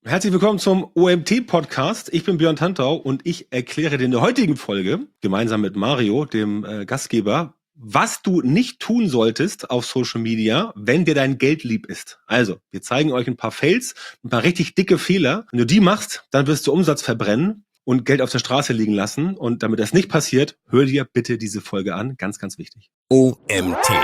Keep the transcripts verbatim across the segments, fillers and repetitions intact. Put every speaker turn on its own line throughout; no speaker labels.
Herzlich willkommen zum O M T-Podcast. Ich bin Björn Tantau und ich erkläre dir in der heutigen Folge, gemeinsam mit Mario, dem äh, Gastgeber, was du nicht tun solltest auf Social Media, wenn dir dein Geld lieb ist. Also, wir zeigen euch ein paar Fails, ein paar richtig dicke Fehler. Wenn du die machst, dann wirst du Umsatz verbrennen und Geld auf der Straße liegen lassen. Und damit das nicht passiert, hör dir bitte diese Folge an. Ganz, ganz wichtig.
O M T.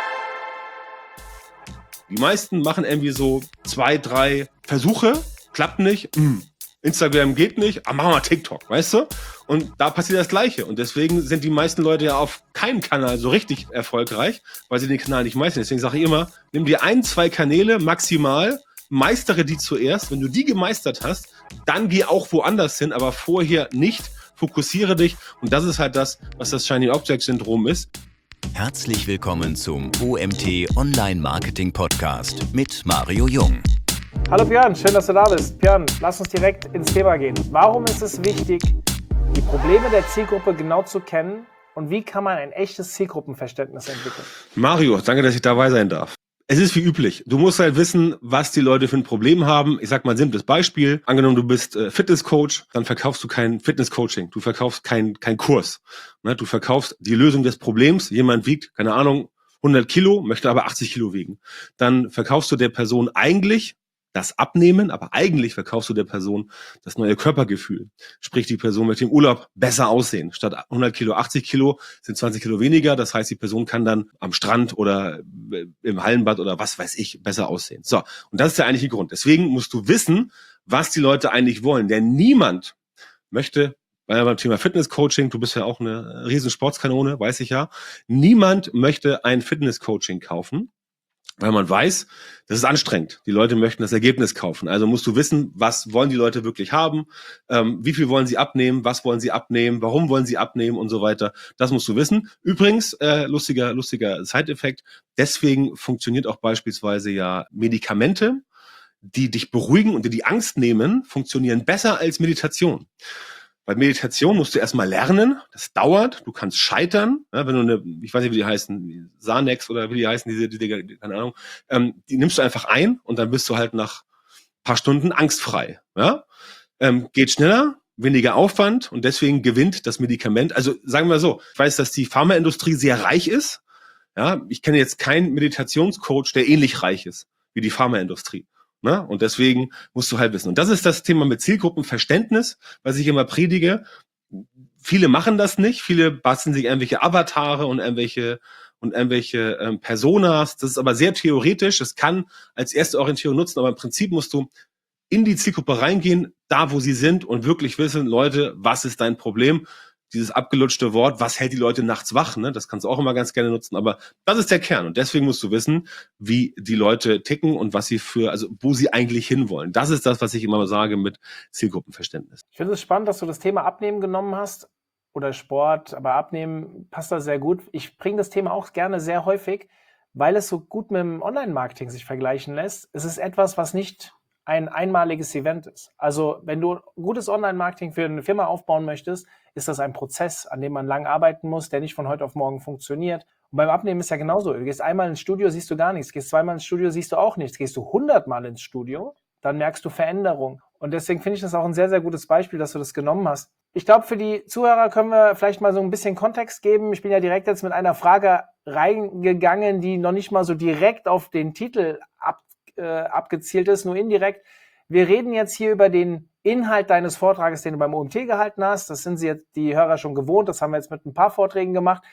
Die meisten machen irgendwie so zwei, drei Versuche. Klappt nicht, mm. Instagram geht nicht, aber machen wir TikTok, weißt du? Und da passiert das Gleiche. Und deswegen sind die meisten Leute ja auf keinem Kanal so richtig erfolgreich, weil sie den Kanal nicht meistern. Deswegen sage ich immer, nimm dir ein, zwei Kanäle maximal, meistere die zuerst. Wenn du die gemeistert hast, dann geh auch woanders hin, aber vorher nicht. Fokussiere dich. Und das ist halt das, was das Shiny Object Syndrom ist.
Herzlich willkommen zum O M T Online Marketing Podcast mit Mario Jung.
Hallo Björn, schön, dass du da bist. Björn, lass uns direkt ins Thema gehen. Warum ist es wichtig, die Probleme der Zielgruppe genau zu kennen und wie kann man ein echtes Zielgruppenverständnis entwickeln?
Mario, danke, dass ich dabei sein darf. Es ist wie üblich. Du musst halt wissen, was die Leute für ein Problem haben. Ich sag mal ein simples Beispiel. Angenommen, du bist äh, Fitnesscoach, dann verkaufst du kein Fitnesscoaching. Du verkaufst kein kein Kurs. Ne? Du verkaufst die Lösung des Problems. Jemand wiegt, keine Ahnung, hundert Kilo, möchte aber achtzig Kilo wiegen. Dann verkaufst du der Person eigentlich das Abnehmen, aber eigentlich verkaufst du der Person das neue Körpergefühl. Sprich, die Person möchte im Urlaub besser aussehen. Statt hundert Kilo, achtzig Kilo sind zwanzig Kilo weniger. Das heißt, die Person kann dann am Strand oder im Hallenbad oder was weiß ich besser aussehen. So, und das ist der eigentliche Grund. Deswegen musst du wissen, was die Leute eigentlich wollen. Denn niemand möchte, weil ja beim Thema Fitnesscoaching, du bist ja auch eine riesen Sportskanone, weiß ich ja, niemand möchte ein Fitnesscoaching kaufen, weil man weiß, das ist anstrengend. Die Leute möchten das Ergebnis kaufen. Also musst du wissen, was wollen die Leute wirklich haben, ähm, wie viel wollen sie abnehmen, was wollen sie abnehmen, warum wollen sie abnehmen und so weiter. Das musst du wissen. Übrigens, äh, lustiger, lustiger Side-Effekt, deswegen funktioniert auch beispielsweise ja Medikamente, die dich beruhigen und dir die Angst nehmen, funktionieren besser als Meditation. Bei Meditation musst du erstmal lernen, das dauert, du kannst scheitern, ja, wenn du eine, ich weiß nicht, wie die heißen, Xanax oder wie die heißen, diese, diese, keine Ahnung, ähm, die nimmst du einfach ein und dann bist du halt nach ein paar Stunden angstfrei. Ja? Ähm, geht schneller, weniger Aufwand und deswegen gewinnt das Medikament. Also sagen wir so, ich weiß, dass die Pharmaindustrie sehr reich ist. Ja? Ich kenne jetzt keinen Meditationscoach, der ähnlich reich ist wie die Pharmaindustrie. Ne? Und deswegen musst du halt wissen. Und das ist das Thema mit Zielgruppenverständnis, was ich immer predige. Viele machen das nicht. Viele basteln sich irgendwelche Avatare und irgendwelche und irgendwelche ähm, Personas. Das ist aber sehr theoretisch. Das kann als erste Orientierung nutzen, aber im Prinzip musst du in die Zielgruppe reingehen, da wo sie sind und wirklich wissen, Leute, was ist dein Problem? Dieses abgelutschte Wort, was hält die Leute nachts wach, ne? Das kannst du auch immer ganz gerne nutzen, aber das ist der Kern und deswegen musst du wissen, wie die Leute ticken und was sie für, also wo sie eigentlich hinwollen. Das ist das, was ich immer sage mit Zielgruppenverständnis.
Ich finde es spannend, dass du das Thema Abnehmen genommen hast oder Sport, aber Abnehmen passt da sehr gut. Ich bringe das Thema auch gerne sehr häufig, weil es so gut mit dem Online-Marketing sich vergleichen lässt. Es ist etwas, was nicht ein einmaliges Event ist. Also wenn du gutes Online-Marketing für eine Firma aufbauen möchtest, ist das ein Prozess, an dem man lang arbeiten muss, der nicht von heute auf morgen funktioniert. Und beim Abnehmen ist ja genauso. Du gehst einmal ins Studio, siehst du gar nichts. Gehst zweimal ins Studio, siehst du auch nichts. Gehst du hundertmal ins Studio, dann merkst du Veränderung. Und deswegen finde ich das auch ein sehr, sehr gutes Beispiel, dass du das genommen hast. Ich glaube, für die Zuhörer können wir vielleicht mal so ein bisschen Kontext geben. Ich bin ja direkt jetzt mit einer Frage reingegangen, die noch nicht mal so direkt auf den Titel ab Äh, abgezielt ist, nur indirekt. Wir reden jetzt hier über den Inhalt deines Vortrages, den du beim O M T gehalten hast. Das sind sie jetzt die Hörer schon gewohnt. Das haben wir jetzt mit ein paar Vorträgen gemacht.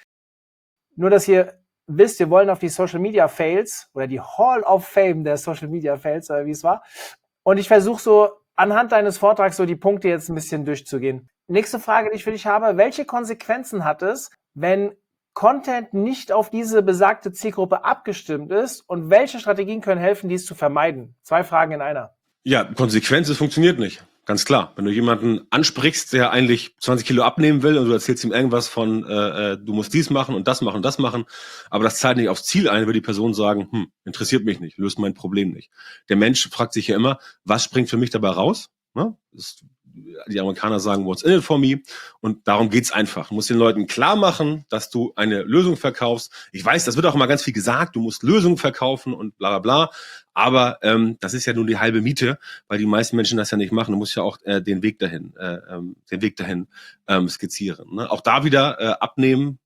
Nur, dass ihr wisst, wir wollen auf die Social Media Fails oder die Hall of Fame der Social Media Fails, oder wie es war. Und ich versuche so anhand deines Vortrags so die Punkte jetzt ein bisschen durchzugehen. Nächste Frage, die ich für dich habe. Welche Konsequenzen hat es, wenn Content nicht auf diese besagte Zielgruppe abgestimmt ist und welche Strategien können helfen, dies zu vermeiden? Zwei Fragen in einer.
Ja, Konsequenz, es funktioniert nicht. Ganz klar. Wenn du jemanden ansprichst, der eigentlich zwanzig Kilo abnehmen will und du erzählst ihm irgendwas von, äh, du musst dies machen und das machen und das machen, aber das zahlt nicht aufs Ziel ein, wird die Person sagen, hm, interessiert mich nicht, löst mein Problem nicht. Der Mensch fragt sich ja immer, was springt für mich dabei raus? Ne? Das die Amerikaner sagen, what's in it for me? Und darum geht's einfach. Du musst den Leuten klar machen, dass du eine Lösung verkaufst. Ich weiß, das wird auch immer ganz viel gesagt, du musst Lösungen verkaufen und bla bla bla. Aber ähm, das ist ja nur die halbe Miete, weil die meisten Menschen das ja nicht machen. Du musst ja auch äh, den Weg dahin, äh, ähm, den Weg dahin ähm, skizzieren. Ne? Auch da wieder äh, abnehmen.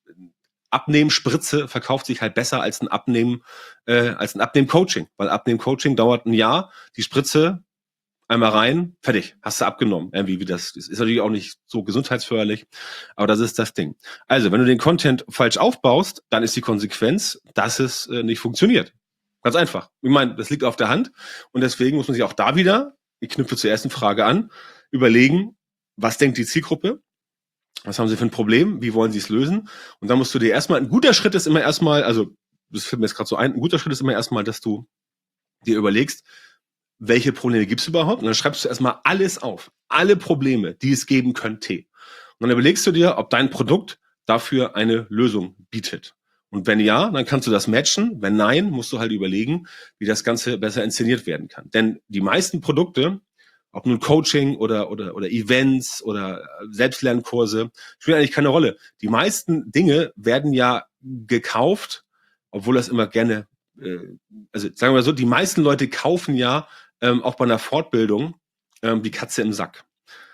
Abnehmen-Spritze verkauft sich halt besser als ein Abnehmen, äh, als ein Abnehmen-Coaching, weil Abnehmen-Coaching dauert ein Jahr, die Spritze einmal rein, fertig, hast du abgenommen. Irgendwie wie das, das ist natürlich auch nicht so gesundheitsförderlich, aber das ist das Ding. Also, wenn du den Content falsch aufbaust, dann ist die Konsequenz, dass es äh, nicht funktioniert. Ganz einfach. Ich meine, das liegt auf der Hand und deswegen muss man sich auch da wieder, ich knüpfe zur ersten Frage an, überlegen, was denkt die Zielgruppe? Was haben sie für ein Problem? Wie wollen sie es lösen? Und dann musst du dir erstmal, ein guter Schritt ist immer erstmal, also das fällt mir jetzt gerade so ein, ein guter Schritt ist immer erstmal, dass du dir überlegst, welche Probleme gibt es überhaupt? Und dann schreibst du erstmal alles auf. Alle Probleme, die es geben könnte. Und dann überlegst du dir, ob dein Produkt dafür eine Lösung bietet. Und wenn ja, dann kannst du das matchen. Wenn nein, musst du halt überlegen, wie das Ganze besser inszeniert werden kann. Denn die meisten Produkte, ob nun Coaching oder, oder, oder Events oder Selbstlernkurse, spielt eigentlich keine Rolle. Die meisten Dinge werden ja gekauft, obwohl das immer gerne, äh, also sagen wir mal so, die meisten Leute kaufen ja ähm, auch bei einer Fortbildung ähm, die Katze im Sack.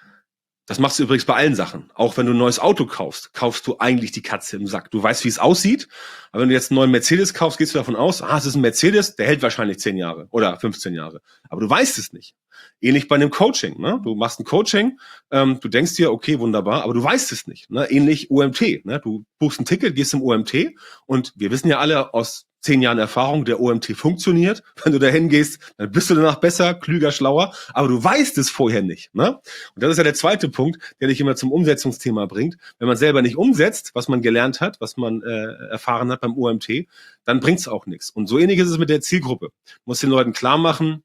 Das machst du übrigens bei allen Sachen. Auch wenn du ein neues Auto kaufst, kaufst du eigentlich die Katze im Sack. Du weißt, wie es aussieht, aber wenn du jetzt einen neuen Mercedes kaufst, gehst du davon aus, ah, es ist ein Mercedes, der hält wahrscheinlich zehn Jahre oder fünfzehn Jahre. Aber du weißt es nicht. Ähnlich bei einem Coaching. Ne? Du machst ein Coaching, ähm, du denkst dir, okay, wunderbar, aber du weißt es nicht. Ne? Ähnlich O M T. Ne? Du buchst ein Ticket, gehst zum O M T und wir wissen ja alle aus zehn Jahren Erfahrung, der O M T funktioniert. Wenn du da hingehst, dann bist du danach besser, klüger, schlauer, aber du weißt es vorher nicht. Ne? Und das ist ja der zweite Punkt, der dich immer zum Umsetzungsthema bringt. Wenn man selber nicht umsetzt, was man gelernt hat, was man äh, erfahren hat beim O M T, dann bringt es auch nichts. Und so ähnlich ist es mit der Zielgruppe. Du musst den Leuten klar machen,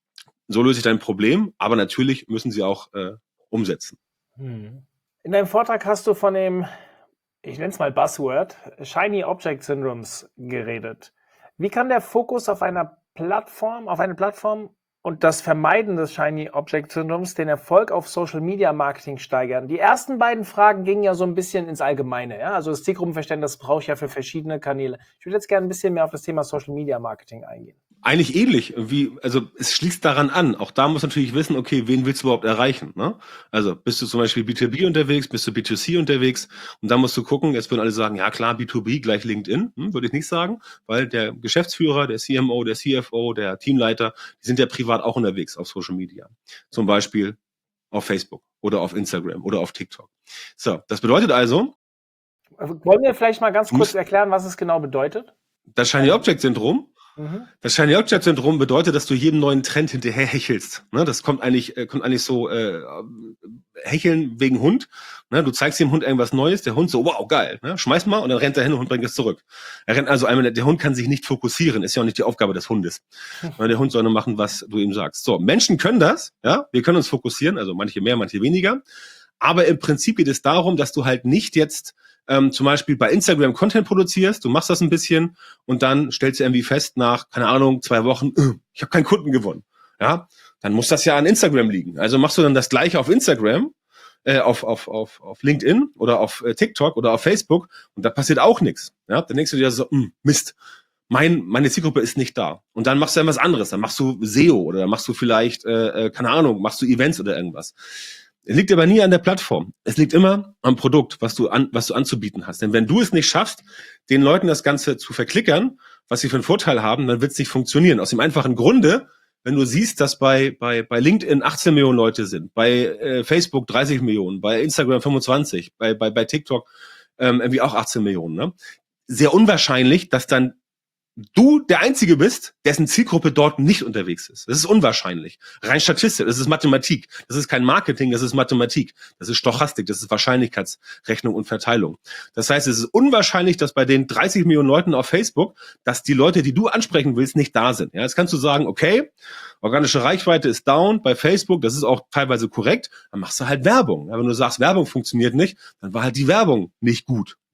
so löse ich dein Problem, aber natürlich müssen sie auch äh, umsetzen.
In deinem Vortrag hast du von dem, ich nenne es mal Buzzword, Shiny Object Syndromes geredet. Wie kann der Fokus auf einer Plattform, auf eine Plattform und das Vermeiden des Shiny Object Syndroms den Erfolg auf Social Media Marketing steigern? Die ersten beiden Fragen gingen ja so ein bisschen ins Allgemeine. Ja? Also das Zielgruppenverständnis brauche ich ja für verschiedene Kanäle. Ich würde jetzt gerne ein bisschen mehr auf das Thema Social Media Marketing eingehen.
Eigentlich ähnlich, wie, also es schließt daran an. Auch da muss natürlich wissen, okay, wen willst du überhaupt erreichen? Ne? Also bist du zum Beispiel B zwei B unterwegs, bist du B zwei C unterwegs und dann musst du gucken, jetzt würden alle sagen, ja klar, B zwei B gleich LinkedIn, hm, würde ich nicht sagen, weil der Geschäftsführer, der C M O, der C F O, der Teamleiter, die sind ja privat auch unterwegs auf Social Media. Zum Beispiel auf Facebook oder auf Instagram oder auf TikTok. So, das bedeutet also...
Wollen wir vielleicht mal ganz kurz erklären, was es genau bedeutet?
Das Shiny Object Syndrom. Mhm. Das Shiny Object Syndrom bedeutet, dass du jedem neuen Trend hinterher hechelst. Ne, das kommt eigentlich, äh, kommt eigentlich so äh, hecheln wegen Hund. Ne, du zeigst dem Hund irgendwas Neues, der Hund so, wow, geil, ne, schmeiß mal und dann rennt er hin und bringt es zurück. Er rennt also einmal, der Hund kann sich nicht fokussieren, ist ja auch nicht die Aufgabe des Hundes. Mhm. Der Hund soll nur machen, was du ihm sagst. So, Menschen können das, ja, wir können uns fokussieren, also manche mehr, manche weniger. Aber im Prinzip geht es darum, dass du halt nicht jetzt ähm, zum Beispiel bei Instagram Content produzierst, du machst das ein bisschen und dann stellst du irgendwie fest nach, keine Ahnung, zwei Wochen, äh, ich habe keinen Kunden gewonnen. Ja, dann muss das ja an Instagram liegen. Also machst du dann das Gleiche auf Instagram, äh, auf, auf, auf, auf LinkedIn oder auf äh, TikTok oder auf Facebook und da passiert auch nichts. Ja, dann denkst du dir so, mh, Mist, mein, meine Zielgruppe ist nicht da. Und dann machst du dann was anderes, dann machst du S E O oder dann machst du vielleicht, äh, keine Ahnung, machst du Events oder irgendwas. Es liegt aber nie an der Plattform. Es liegt immer am Produkt, was du an, was du anzubieten hast. Denn wenn du es nicht schaffst, den Leuten das Ganze zu verklickern, was sie für einen Vorteil haben, dann wird es nicht funktionieren. Aus dem einfachen Grunde, wenn du siehst, dass bei, bei, bei LinkedIn achtzehn Millionen Leute sind, bei äh, Facebook dreißig Millionen, bei Instagram fünfundzwanzig, bei, bei, bei TikTok ähm, irgendwie auch achtzehn Millionen, ne? Sehr unwahrscheinlich, dass dann du der Einzige bist, dessen Zielgruppe dort nicht unterwegs ist. Das ist unwahrscheinlich. Rein statistisch, das ist Mathematik. Das ist kein Marketing, das ist Mathematik. Das ist Stochastik, das ist Wahrscheinlichkeitsrechnung und Verteilung. Das heißt, es ist unwahrscheinlich, dass bei den dreißig Millionen Leuten auf Facebook, dass die Leute, die du ansprechen willst, nicht da sind. Ja, jetzt kannst du sagen, okay, organische Reichweite ist down bei Facebook, das ist auch teilweise korrekt, dann machst du halt Werbung. Ja, wenn du sagst, Werbung funktioniert nicht, dann war halt die Werbung nicht gut.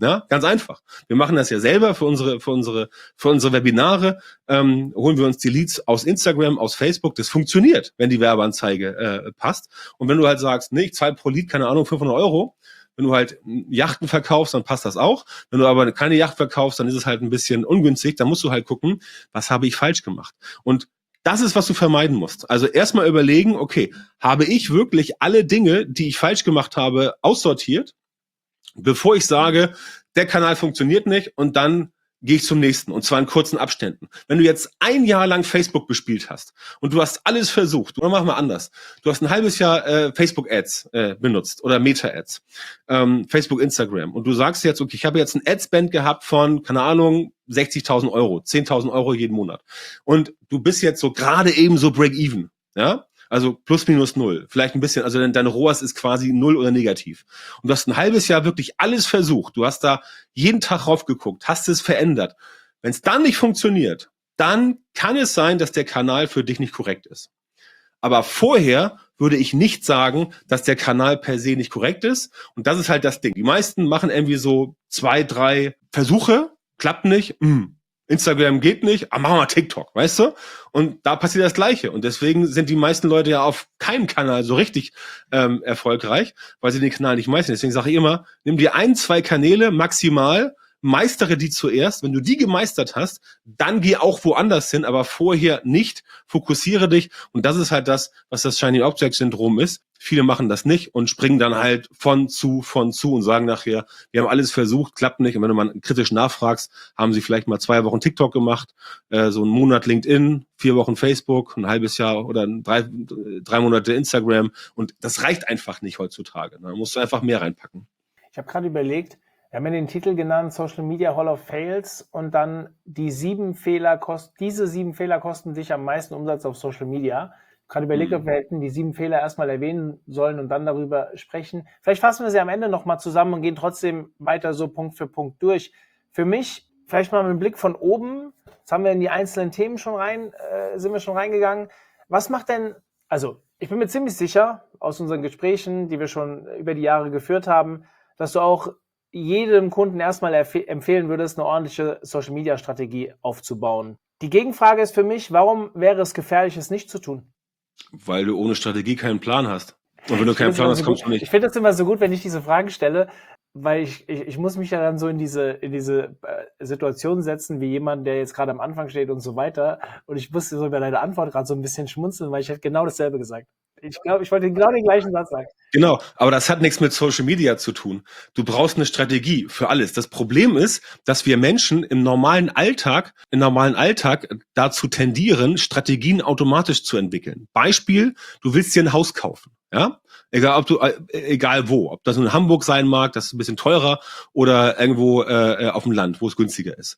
Ja, ganz einfach. Wir machen das ja selber für unsere, für unsere, für unsere Webinare. Ähm, holen wir uns die Leads aus Instagram, aus Facebook. Das funktioniert, wenn die Werbeanzeige äh, passt. Und wenn du halt sagst, nee, ich zahle pro Lead, keine Ahnung, fünfhundert Euro. Wenn du halt Yachten verkaufst, dann passt das auch. Wenn du aber keine Yacht verkaufst, dann ist es halt ein bisschen ungünstig. Dann musst du halt gucken, was habe ich falsch gemacht? Und das ist, was du vermeiden musst. Also erstmal überlegen, okay, habe ich wirklich alle Dinge, die ich falsch gemacht habe, aussortiert, bevor ich sage, der Kanal funktioniert nicht und dann gehe ich zum nächsten und zwar in kurzen Abständen. Wenn du jetzt ein Jahr lang Facebook bespielt hast und du hast alles versucht, oder mach mal anders, du hast ein halbes Jahr äh, Facebook-Ads äh, benutzt oder Meta-Ads, ähm, Facebook, Instagram und du sagst jetzt, okay, ich habe jetzt ein Ad-Spend gehabt von, keine Ahnung, sechzigtausend Euro, zehntausend Euro jeden Monat und du bist jetzt so gerade eben so Break-Even, ja? Also plus minus null, vielleicht ein bisschen, also dein, dein R O A S ist quasi null oder negativ. Und du hast ein halbes Jahr wirklich alles versucht. Du hast da jeden Tag raufgeguckt, hast es verändert. Wenn es dann nicht funktioniert, dann kann es sein, dass der Kanal für dich nicht korrekt ist. Aber vorher würde ich nicht sagen, dass der Kanal per se nicht korrekt ist. Und das ist halt das Ding. Die meisten machen irgendwie so zwei, drei Versuche, klappt nicht, mh. Instagram geht nicht, aber machen wir mal TikTok, weißt du? Und da passiert das Gleiche. Und deswegen sind die meisten Leute ja auf keinem Kanal so richtig ähm, erfolgreich, weil sie den Kanal nicht meistern. Deswegen sage ich immer, nimm dir ein, zwei Kanäle maximal, meistere die zuerst. Wenn du die gemeistert hast, dann geh auch woanders hin, aber vorher nicht. Fokussiere dich. Und das ist halt das, was das Shiny Object Syndrom ist. Viele machen das nicht und springen dann halt von zu, von zu und sagen nachher, wir haben alles versucht, klappt nicht. Und wenn du mal kritisch nachfragst, haben sie vielleicht mal zwei Wochen TikTok gemacht, äh, so einen Monat LinkedIn, vier Wochen Facebook, ein halbes Jahr oder drei, drei Monate Instagram. Und das reicht einfach nicht heutzutage. Da musst du einfach mehr reinpacken.
Ich habe gerade überlegt, wir haben ja den Titel genannt, Social Media Hall of Fails und dann die sieben Fehler kosten, diese sieben Fehler kosten dich am meisten Umsatz auf Social Media. Gerade überlegt, ob wir hätten die sieben Fehler erstmal erwähnen sollen und dann darüber sprechen. Vielleicht fassen wir sie am Ende nochmal zusammen und gehen trotzdem weiter so Punkt für Punkt durch. Für mich, vielleicht mal mit dem Blick von oben, jetzt haben wir in die einzelnen Themen schon rein, äh, sind wir schon reingegangen. Was macht denn, also ich bin mir ziemlich sicher, aus unseren Gesprächen, die wir schon über die Jahre geführt haben, dass du auch jedem Kunden erstmal erf- empfehlen würdest, eine ordentliche Social-Media-Strategie aufzubauen. Die Gegenfrage ist für mich, warum wäre es gefährlich, es nicht zu tun?
Weil du ohne Strategie keinen Plan hast. Und wenn du keinen Plan hast,
so
kommst
gut.
du nicht.
Ich finde das immer so gut, wenn ich diese Fragen stelle, weil ich, ich, ich muss mich ja dann so in diese, in diese äh, Situation setzen, wie jemand, der jetzt gerade am Anfang steht und so weiter. Und ich musste so über deine Antwort gerade so ein bisschen schmunzeln, weil ich hätte genau dasselbe gesagt. Ich glaube, ich wollte genau den gleichen Satz sagen.
Genau, aber das hat nichts mit Social Media zu tun. Du brauchst eine Strategie für alles. Das Problem ist, dass wir Menschen im normalen Alltag, im normalen Alltag dazu tendieren, Strategien automatisch zu entwickeln. Beispiel, du willst dir ein Haus kaufen, ja? Egal ob du, äh, egal wo, ob das in Hamburg sein mag, das ist ein bisschen teurer, oder irgendwo äh, auf dem Land, wo es günstiger ist.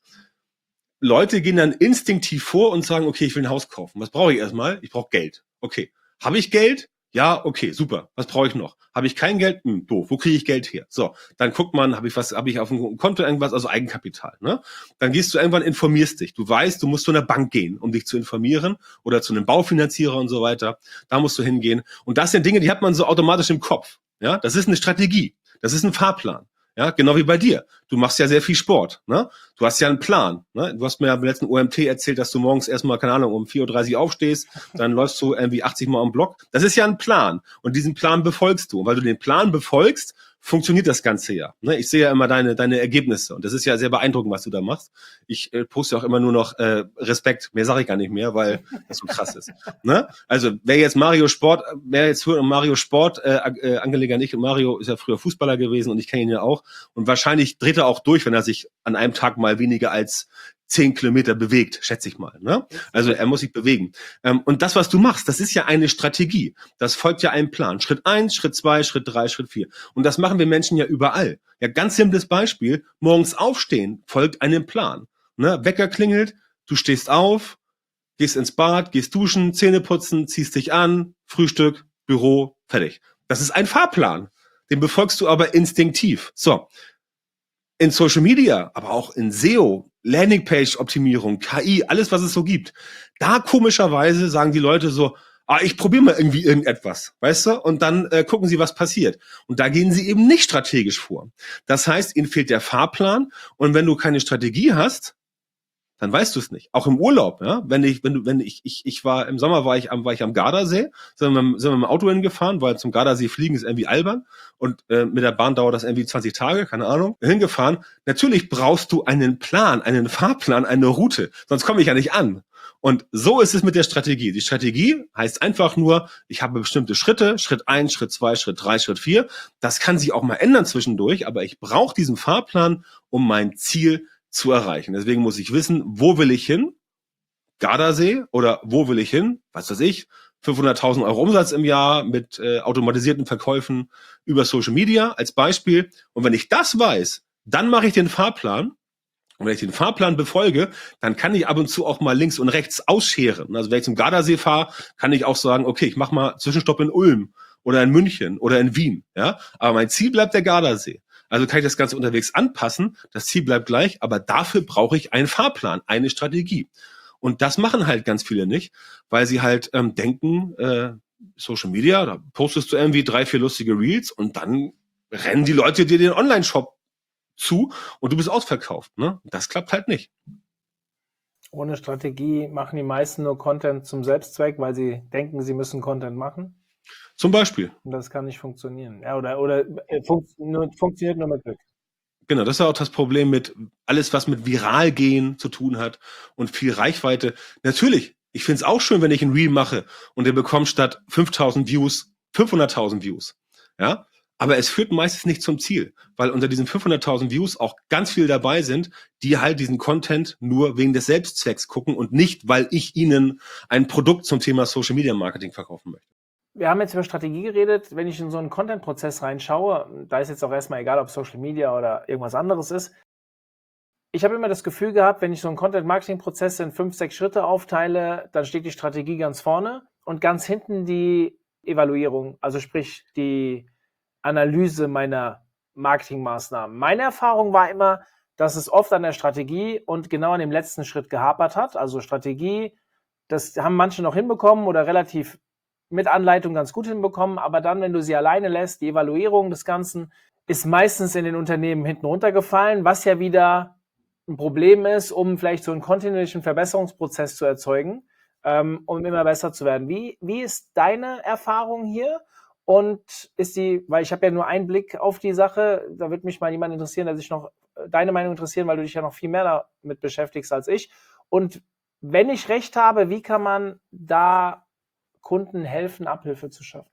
Leute gehen dann instinktiv vor und sagen, okay, ich will ein Haus kaufen. Was brauche ich erstmal? Ich brauche Geld. Okay. Habe ich Geld? Ja, okay, super. Was brauche ich noch? Habe ich kein Geld? Hm, doof. Wo kriege ich Geld her? So, dann guckt man, habe ich was, habe ich auf dem Konto irgendwas, also Eigenkapital. Ne? Dann gehst du irgendwann, informierst dich. Du weißt, du musst zu einer Bank gehen, um dich zu informieren oder zu einem Baufinanzierer und so weiter. Da musst du hingehen. Und das sind Dinge, die hat man so automatisch im Kopf. Ja, das ist eine Strategie. Das ist ein Fahrplan. Ja, genau wie bei dir. Du machst ja sehr viel Sport, ne? Du hast ja einen Plan, ne? Du hast mir ja beim letzten O M T erzählt, dass du morgens erstmal, keine Ahnung, um vier Uhr dreißig aufstehst, dann läufst du irgendwie achtzig Mal am Block. Das ist ja ein Plan. Und diesen Plan befolgst du. Und weil du den Plan befolgst, funktioniert das Ganze ja. Ne? Ich sehe ja immer deine deine Ergebnisse. Und das ist ja sehr beeindruckend, was du da machst. Ich äh, poste auch immer nur noch äh, Respekt. Mehr sage ich gar nicht mehr, weil das so krass ist. Ne? Also wer jetzt Mario Sport, wer jetzt früher Mario Sport, äh, äh, Angelika nicht, und Mario ist ja früher Fußballer gewesen und ich kenne ihn ja auch. Und wahrscheinlich dreht er auch durch, wenn er sich an einem Tag mal weniger als zehn Kilometer bewegt, schätze ich mal. Ne? Also er muss sich bewegen. Ähm, und das, was du machst, das ist ja eine Strategie. Das folgt ja einem Plan. Schritt eins, Schritt zwei, Schritt drei, Schritt vier. Und das machen wir Menschen ja überall. Ja, ganz simples Beispiel. Morgens aufstehen folgt einem Plan. Ne? Wecker klingelt, du stehst auf, gehst ins Bad, gehst duschen, Zähne putzen, ziehst dich an, Frühstück, Büro, fertig. Das ist ein Fahrplan. Den befolgst du aber instinktiv. So. In Social Media, aber auch in S E O, Landingpage-Optimierung, K I, alles, was es so gibt. Da komischerweise sagen die Leute so, ah, ich probiere mal irgendwie irgendetwas, weißt du? Und dann äh, gucken sie, was passiert. Und da gehen sie eben nicht strategisch vor. Das heißt, ihnen fehlt der Fahrplan. Und wenn du keine Strategie hast, dann weißt du es nicht. Auch im Urlaub, ja. Wenn ich, wenn du, wenn ich, ich, ich war im Sommer war ich am, war ich am Gardasee, sind wir, mit, sind wir mit dem Auto hingefahren, weil zum Gardasee fliegen ist irgendwie albern und äh, mit der Bahn dauert das irgendwie zwanzig Tage, keine Ahnung. Hingefahren. Natürlich brauchst du einen Plan, einen Fahrplan, eine Route, sonst komme ich ja nicht an. Und so ist es mit der Strategie. Die Strategie heißt einfach nur, ich habe bestimmte Schritte, Schritt eins, Schritt zwei, Schritt drei, Schritt vier. Das kann sich auch mal ändern zwischendurch, aber ich brauche diesen Fahrplan, um mein Ziel zu erreichen. Deswegen muss ich wissen, wo will ich hin? Gardasee oder wo will ich hin? Was weiß ich, fünfhunderttausend Euro Umsatz im Jahr mit äh, automatisierten Verkäufen über Social Media als Beispiel. Und wenn ich das weiß, dann mache ich den Fahrplan. Und wenn ich den Fahrplan befolge, dann kann ich ab und zu auch mal links und rechts ausscheren. Also wenn ich zum Gardasee fahre, kann ich auch sagen, okay, ich mache mal Zwischenstopp in Ulm oder in München oder in Wien. Ja, aber mein Ziel bleibt der Gardasee. Also kann ich das Ganze unterwegs anpassen, das Ziel bleibt gleich, aber dafür brauche ich einen Fahrplan, eine Strategie. Und das machen halt ganz viele nicht, weil sie halt ähm, denken, äh, Social Media, da postest du irgendwie drei, vier lustige Reels und dann rennen die Leute dir den Online-Shop zu und du bist ausverkauft. Ne? Das klappt halt nicht.
Ohne Strategie machen die meisten nur Content zum Selbstzweck, weil sie denken, sie müssen Content machen.
Zum Beispiel.
Und das kann nicht funktionieren. Ja, oder oder äh, funkt, nur, funktioniert nur mit Glück.
Genau, das ist auch das Problem mit alles, was mit viral gehen zu tun hat und viel Reichweite. Natürlich, ich finde es auch schön, wenn ich ein Reel mache und der bekommt statt fünftausend Views fünfhunderttausend Views. Ja, aber es führt meistens nicht zum Ziel, weil unter diesen fünfhunderttausend Views auch ganz viel dabei sind, die halt diesen Content nur wegen des Selbstzwecks gucken und nicht, weil ich ihnen ein Produkt zum Thema Social Media Marketing verkaufen möchte.
Wir haben jetzt über Strategie geredet. Wenn ich in so einen Content-Prozess reinschaue, da ist jetzt auch erstmal egal, ob Social Media oder irgendwas anderes ist. Ich habe immer das Gefühl gehabt, wenn ich so einen Content-Marketing-Prozess in fünf, sechs Schritte aufteile, dann steht die Strategie ganz vorne und ganz hinten die Evaluierung, also sprich die Analyse meiner Marketingmaßnahmen. Meine Erfahrung war immer, dass es oft an der Strategie und genau an dem letzten Schritt gehapert hat. Also Strategie, das haben manche noch hinbekommen oder relativ mit Anleitung ganz gut hinbekommen, aber dann, wenn du sie alleine lässt, die Evaluierung des Ganzen ist meistens in den Unternehmen hinten runtergefallen, was ja wieder ein Problem ist, um vielleicht so einen kontinuierlichen Verbesserungsprozess zu erzeugen, ähm, um immer besser zu werden. Wie, wie ist deine Erfahrung hier? Und ist die, weil ich habe ja nur einen Blick auf die Sache, da wird mich mal jemand interessieren, der sich noch, deine Meinung interessieren, weil du dich ja noch viel mehr damit beschäftigst als ich. Und wenn ich recht habe, wie kann man da Kunden helfen, Abhilfe zu schaffen?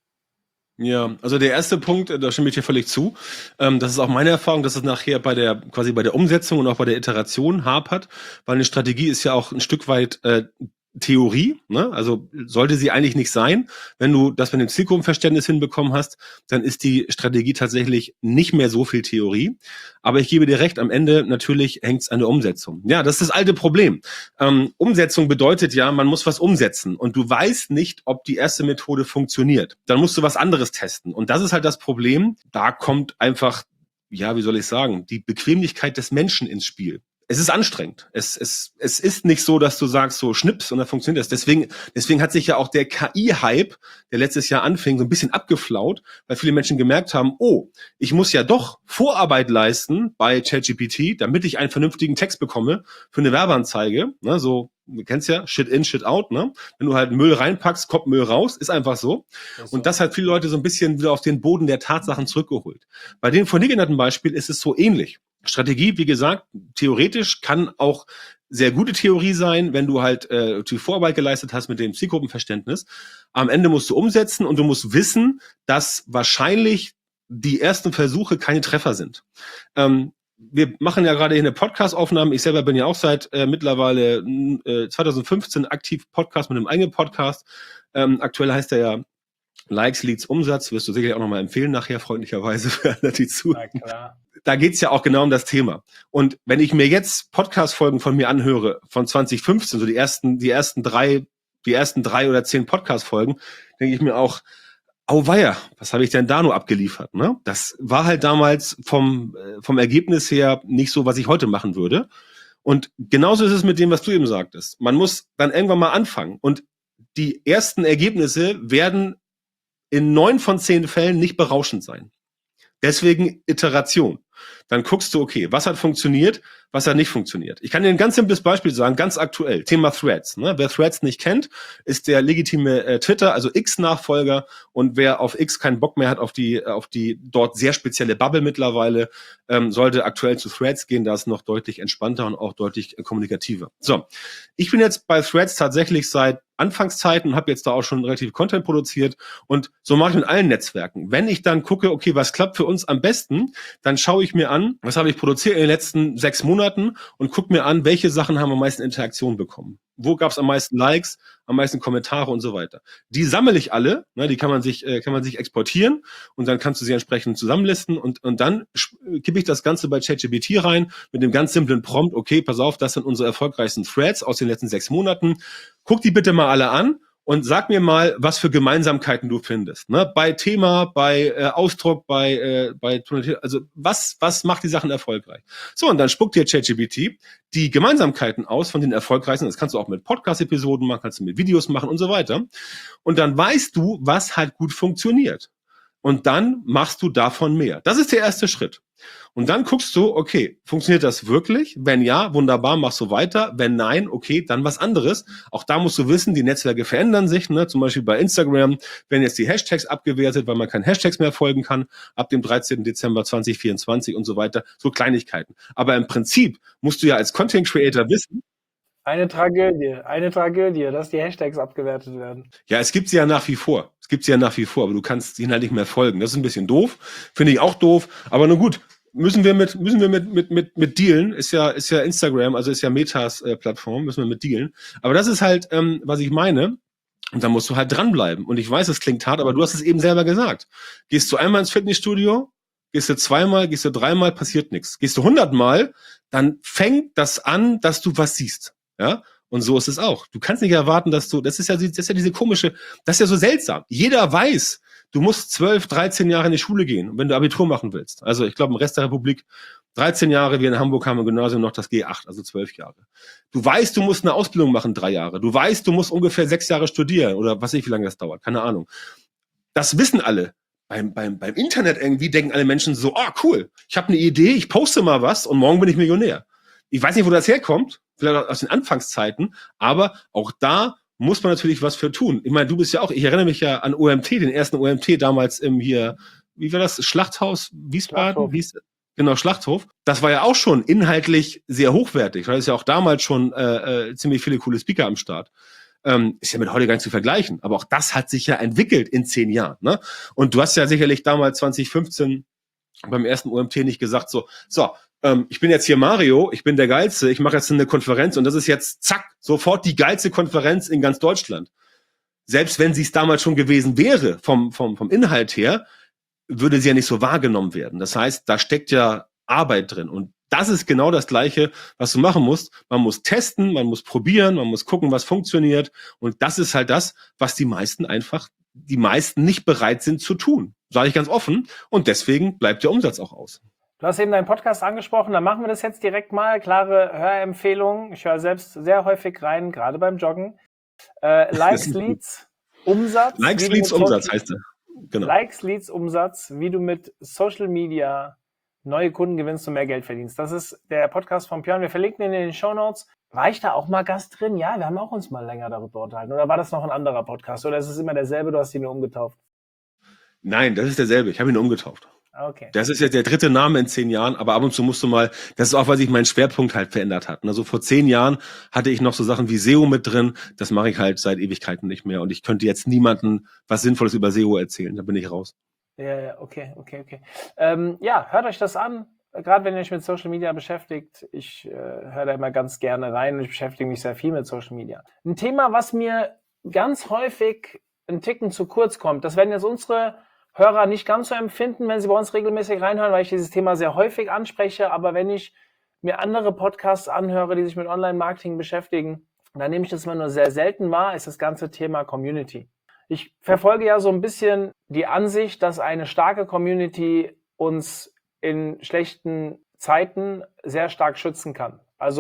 Ja, also der erste Punkt, da stimme ich dir völlig zu. Ähm, das ist auch meine Erfahrung, dass es nachher bei der quasi bei der Umsetzung und auch bei der Iteration hapert, weil eine Strategie ist ja auch ein Stück weit äh, Theorie, ne? Also sollte sie eigentlich nicht sein. Wenn du das mit dem Zielgruppenverständnis hinbekommen hast, dann ist die Strategie tatsächlich nicht mehr so viel Theorie. Aber ich gebe dir recht, am Ende natürlich hängt es an der Umsetzung. Ja, das ist das alte Problem. Ähm, Umsetzung bedeutet ja, man muss was umsetzen und du weißt nicht, ob die erste Methode funktioniert. Dann musst du was anderes testen. Und das ist halt das Problem. Da kommt einfach, ja, wie soll ich sagen, die Bequemlichkeit des Menschen ins Spiel. Es ist anstrengend. Es, es, es ist nicht so, dass du sagst, so schnips und dann funktioniert das. Deswegen, deswegen hat sich ja auch der K I-Hype, der letztes Jahr anfing, so ein bisschen abgeflaut, weil viele Menschen gemerkt haben, oh, ich muss ja doch Vorarbeit leisten bei ChatGPT, damit ich einen vernünftigen Text bekomme für eine Werbeanzeige. Ne, so, du kennst ja, Shit in, Shit out. Ne? Wenn du halt Müll reinpackst, kommt Müll raus. Ist einfach so. Also. Und das hat viele Leute so ein bisschen wieder auf den Boden der Tatsachen zurückgeholt. Bei dem von dir genannten Beispiel ist es so ähnlich. Strategie, wie gesagt, theoretisch kann auch sehr gute Theorie sein, wenn du halt äh, die Vorarbeit geleistet hast mit dem Zielgruppenverständnis. Am Ende musst du umsetzen und du musst wissen, dass wahrscheinlich die ersten Versuche keine Treffer sind. Ähm, wir machen ja gerade hier eine Podcast-Aufnahme. Ich selber bin ja auch seit äh, mittlerweile äh, zwanzig fünfzehn aktiv Podcast mit einem eigenen Podcast. Ähm, aktuell heißt er ja Likes, Leads, Umsatz. Wirst du sicherlich auch nochmal empfehlen nachher, freundlicherweise für alle, die zuhören. Ja, klar. Da geht's ja auch genau um das Thema. Und wenn ich mir jetzt Podcast-Folgen von mir anhöre, von zwanzig fünfzehn, so die ersten, die ersten drei, die ersten drei oder zehn Podcast-Folgen, denke ich mir auch, auweia, was habe ich denn da nur abgeliefert? Ne? Das war halt damals vom, vom Ergebnis her nicht so, was ich heute machen würde. Und genauso ist es mit dem, was du eben sagtest. Man muss dann irgendwann mal anfangen. Und die ersten Ergebnisse werden in neun von zehn Fällen nicht berauschend sein. Deswegen Iteration. Dann guckst du, okay, was hat funktioniert, was hat nicht funktioniert. Ich kann dir ein ganz simples Beispiel sagen, ganz aktuell, Thema Threads. Ne? Wer Threads nicht kennt, ist der legitime äh, Twitter, also X-Nachfolger. Und wer auf X keinen Bock mehr hat auf die auf die dort sehr spezielle Bubble mittlerweile, ähm, sollte aktuell zu Threads gehen. Da ist noch deutlich entspannter und auch deutlich äh, kommunikativer. So, ich bin jetzt bei Threads tatsächlich seit Anfangszeiten und habe jetzt da auch schon relativ Content produziert. Und so mache ich mit allen Netzwerken. Wenn ich dann gucke, okay, was klappt für uns am besten, dann schaue ich mir an, was habe ich produziert in den letzten sechs Monaten und gucke mir an, welche Sachen haben am meisten Interaktion bekommen. Wo gab es am meisten Likes, am meisten Kommentare und so weiter. Die sammle ich alle, ne, die kann man sich äh, kann man sich exportieren und dann kannst du sie entsprechend zusammenlisten und und dann kippe ich das Ganze bei ChatGPT rein mit dem ganz simplen Prompt, okay, pass auf, das sind unsere erfolgreichsten Threads aus den letzten sechs Monaten. Guck die bitte mal alle an. Und sag mir mal, was für Gemeinsamkeiten du findest. Ne? Bei Thema, bei äh, Ausdruck, bei, äh, bei Tonalität. Also was, was macht die Sachen erfolgreich? So, und dann spuckt dir ChatGPT die Gemeinsamkeiten aus von den erfolgreichsten. Das kannst du auch mit Podcast-Episoden machen, kannst du mit Videos machen und so weiter. Und dann weißt du, was halt gut funktioniert. Und dann machst du davon mehr. Das ist der erste Schritt. Und dann guckst du, okay, funktioniert das wirklich? Wenn ja, wunderbar, machst du weiter. Wenn nein, okay, dann was anderes. Auch da musst du wissen, die Netzwerke verändern sich. Ne? Zum Beispiel bei Instagram werden jetzt die Hashtags abgewertet, weil man keinen Hashtags mehr folgen kann, ab dem dreizehnten Dezember zweitausendvierundzwanzig und so weiter. So Kleinigkeiten. Aber im Prinzip musst du ja als Content Creator wissen,
Eine Tragödie, eine Tragödie, dass die Hashtags abgewertet werden.
ja, es gibt sie ja nach wie vor. Es gibt sie ja nach wie vor, aber du kannst ihnen halt nicht mehr folgen. Das ist ein bisschen doof. Finde ich auch doof. Aber nun gut, müssen wir mit, müssen wir mit, mit, mit, mit dealen. Ist ja, ist ja Instagram, also ist ja Metas äh, Plattform, müssen wir mit dealen. Aber das ist halt, ähm, was ich meine. Und da musst du halt dranbleiben. Und ich weiß, es klingt hart, aber du hast es eben selber gesagt. Gehst du einmal ins Fitnessstudio, gehst du zweimal, gehst du dreimal, passiert nichts. Gehst du hundertmal, dann fängt das an, dass du was siehst. Ja, und so ist es auch. Du kannst nicht erwarten, dass du, das ist ja, das ist ja diese komische, das ist ja so seltsam. Jeder weiß, du musst zwölf, dreizehn Jahre in die Schule gehen, wenn du Abitur machen willst. Also ich glaube, im Rest der Republik dreizehn Jahre, wir in Hamburg haben im Gymnasium noch das G acht, also zwölf Jahre. Du weißt, du musst eine Ausbildung machen, drei Jahre. Du weißt, du musst ungefähr sechs Jahre studieren oder was weiß ich, wie lange das dauert, keine Ahnung. Das wissen alle. Beim, beim, beim Internet irgendwie denken alle Menschen so, oh cool, ich habe eine Idee, ich poste mal was und morgen bin ich Millionär. Ich weiß nicht, wo das herkommt, vielleicht aus den Anfangszeiten, aber auch da muss man natürlich was für tun. Ich meine, du bist ja auch, ich erinnere mich ja an O M T, den ersten O M T damals im hier, wie war das, Schlachthaus Wiesbaden?
Schlachthof.
Wies, genau, Schlachthof. Das war ja auch schon inhaltlich sehr hochwertig, weil es ja auch damals schon äh, äh, ziemlich viele coole Speaker am Start. Ähm, ist ja mit heute gar nicht zu vergleichen, aber auch das hat sich ja entwickelt in zehn Jahren. Ne? Und du hast ja sicherlich damals zwanzig fünfzehn beim ersten O M T nicht gesagt so, so, ähm, ich bin jetzt hier Mario, ich bin der Geilste, ich mache jetzt eine Konferenz und das ist jetzt, zack, sofort die geilste Konferenz in ganz Deutschland. Selbst wenn sie es damals schon gewesen wäre, vom, vom, vom Inhalt her, würde sie ja nicht so wahrgenommen werden. Das heißt, da steckt ja Arbeit drin und das ist genau das Gleiche, was du machen musst. Man muss testen, man muss probieren, man muss gucken, was funktioniert und das ist halt das, was die meisten einfach, die meisten nicht bereit sind zu tun. Sage ich ganz offen und deswegen bleibt der Umsatz auch aus.
Du hast eben deinen Podcast angesprochen, dann machen wir das jetzt direkt mal. Klare Hörempfehlungen. Ich höre selbst sehr häufig rein, gerade beim Joggen. Äh, Likes, Leads, Umsatz.
Likes, Leads, Umsatz heißt er. Genau.
Likes, Leads, Umsatz, wie du mit Social Media neue Kunden gewinnst und mehr Geld verdienst. Das ist der Podcast von Björn. Wir verlinken ihn in den Shownotes. War ich da auch mal Gast drin? Ja, wir haben auch uns mal länger darüber unterhalten. Oder war das noch ein anderer Podcast? Oder ist es immer derselbe, du hast ihn nur umgetauft?
Nein, das ist derselbe. Ich habe ihn umgetauft.
Okay.
Das ist jetzt der dritte Name in zehn Jahren, aber ab und zu musst du mal, das ist auch, weil sich mein Schwerpunkt halt verändert hat. Also vor zehn Jahren hatte ich noch so Sachen wie S E O mit drin, das mache ich halt seit Ewigkeiten nicht mehr und ich könnte jetzt niemandem was Sinnvolles über S E O erzählen, da bin ich raus.
Ja, ja, okay, okay, okay. Ähm, ja, hört euch das an, gerade wenn ihr euch mit Social Media beschäftigt. Ich äh, höre da immer ganz gerne rein und ich beschäftige mich sehr viel mit Social Media. Ein Thema, was mir ganz häufig einen Ticken zu kurz kommt, das werden jetzt unsere Hörer nicht ganz so empfinden, wenn sie bei uns regelmäßig reinhören, weil ich dieses Thema sehr häufig anspreche. Aber wenn ich mir andere Podcasts anhöre, die sich mit Online-Marketing beschäftigen, dann nehme ich das immer nur sehr selten wahr, ist das ganze Thema Community. Ich verfolge ja so ein bisschen die Ansicht, dass eine starke Community uns in schlechten Zeiten sehr stark schützen kann. Also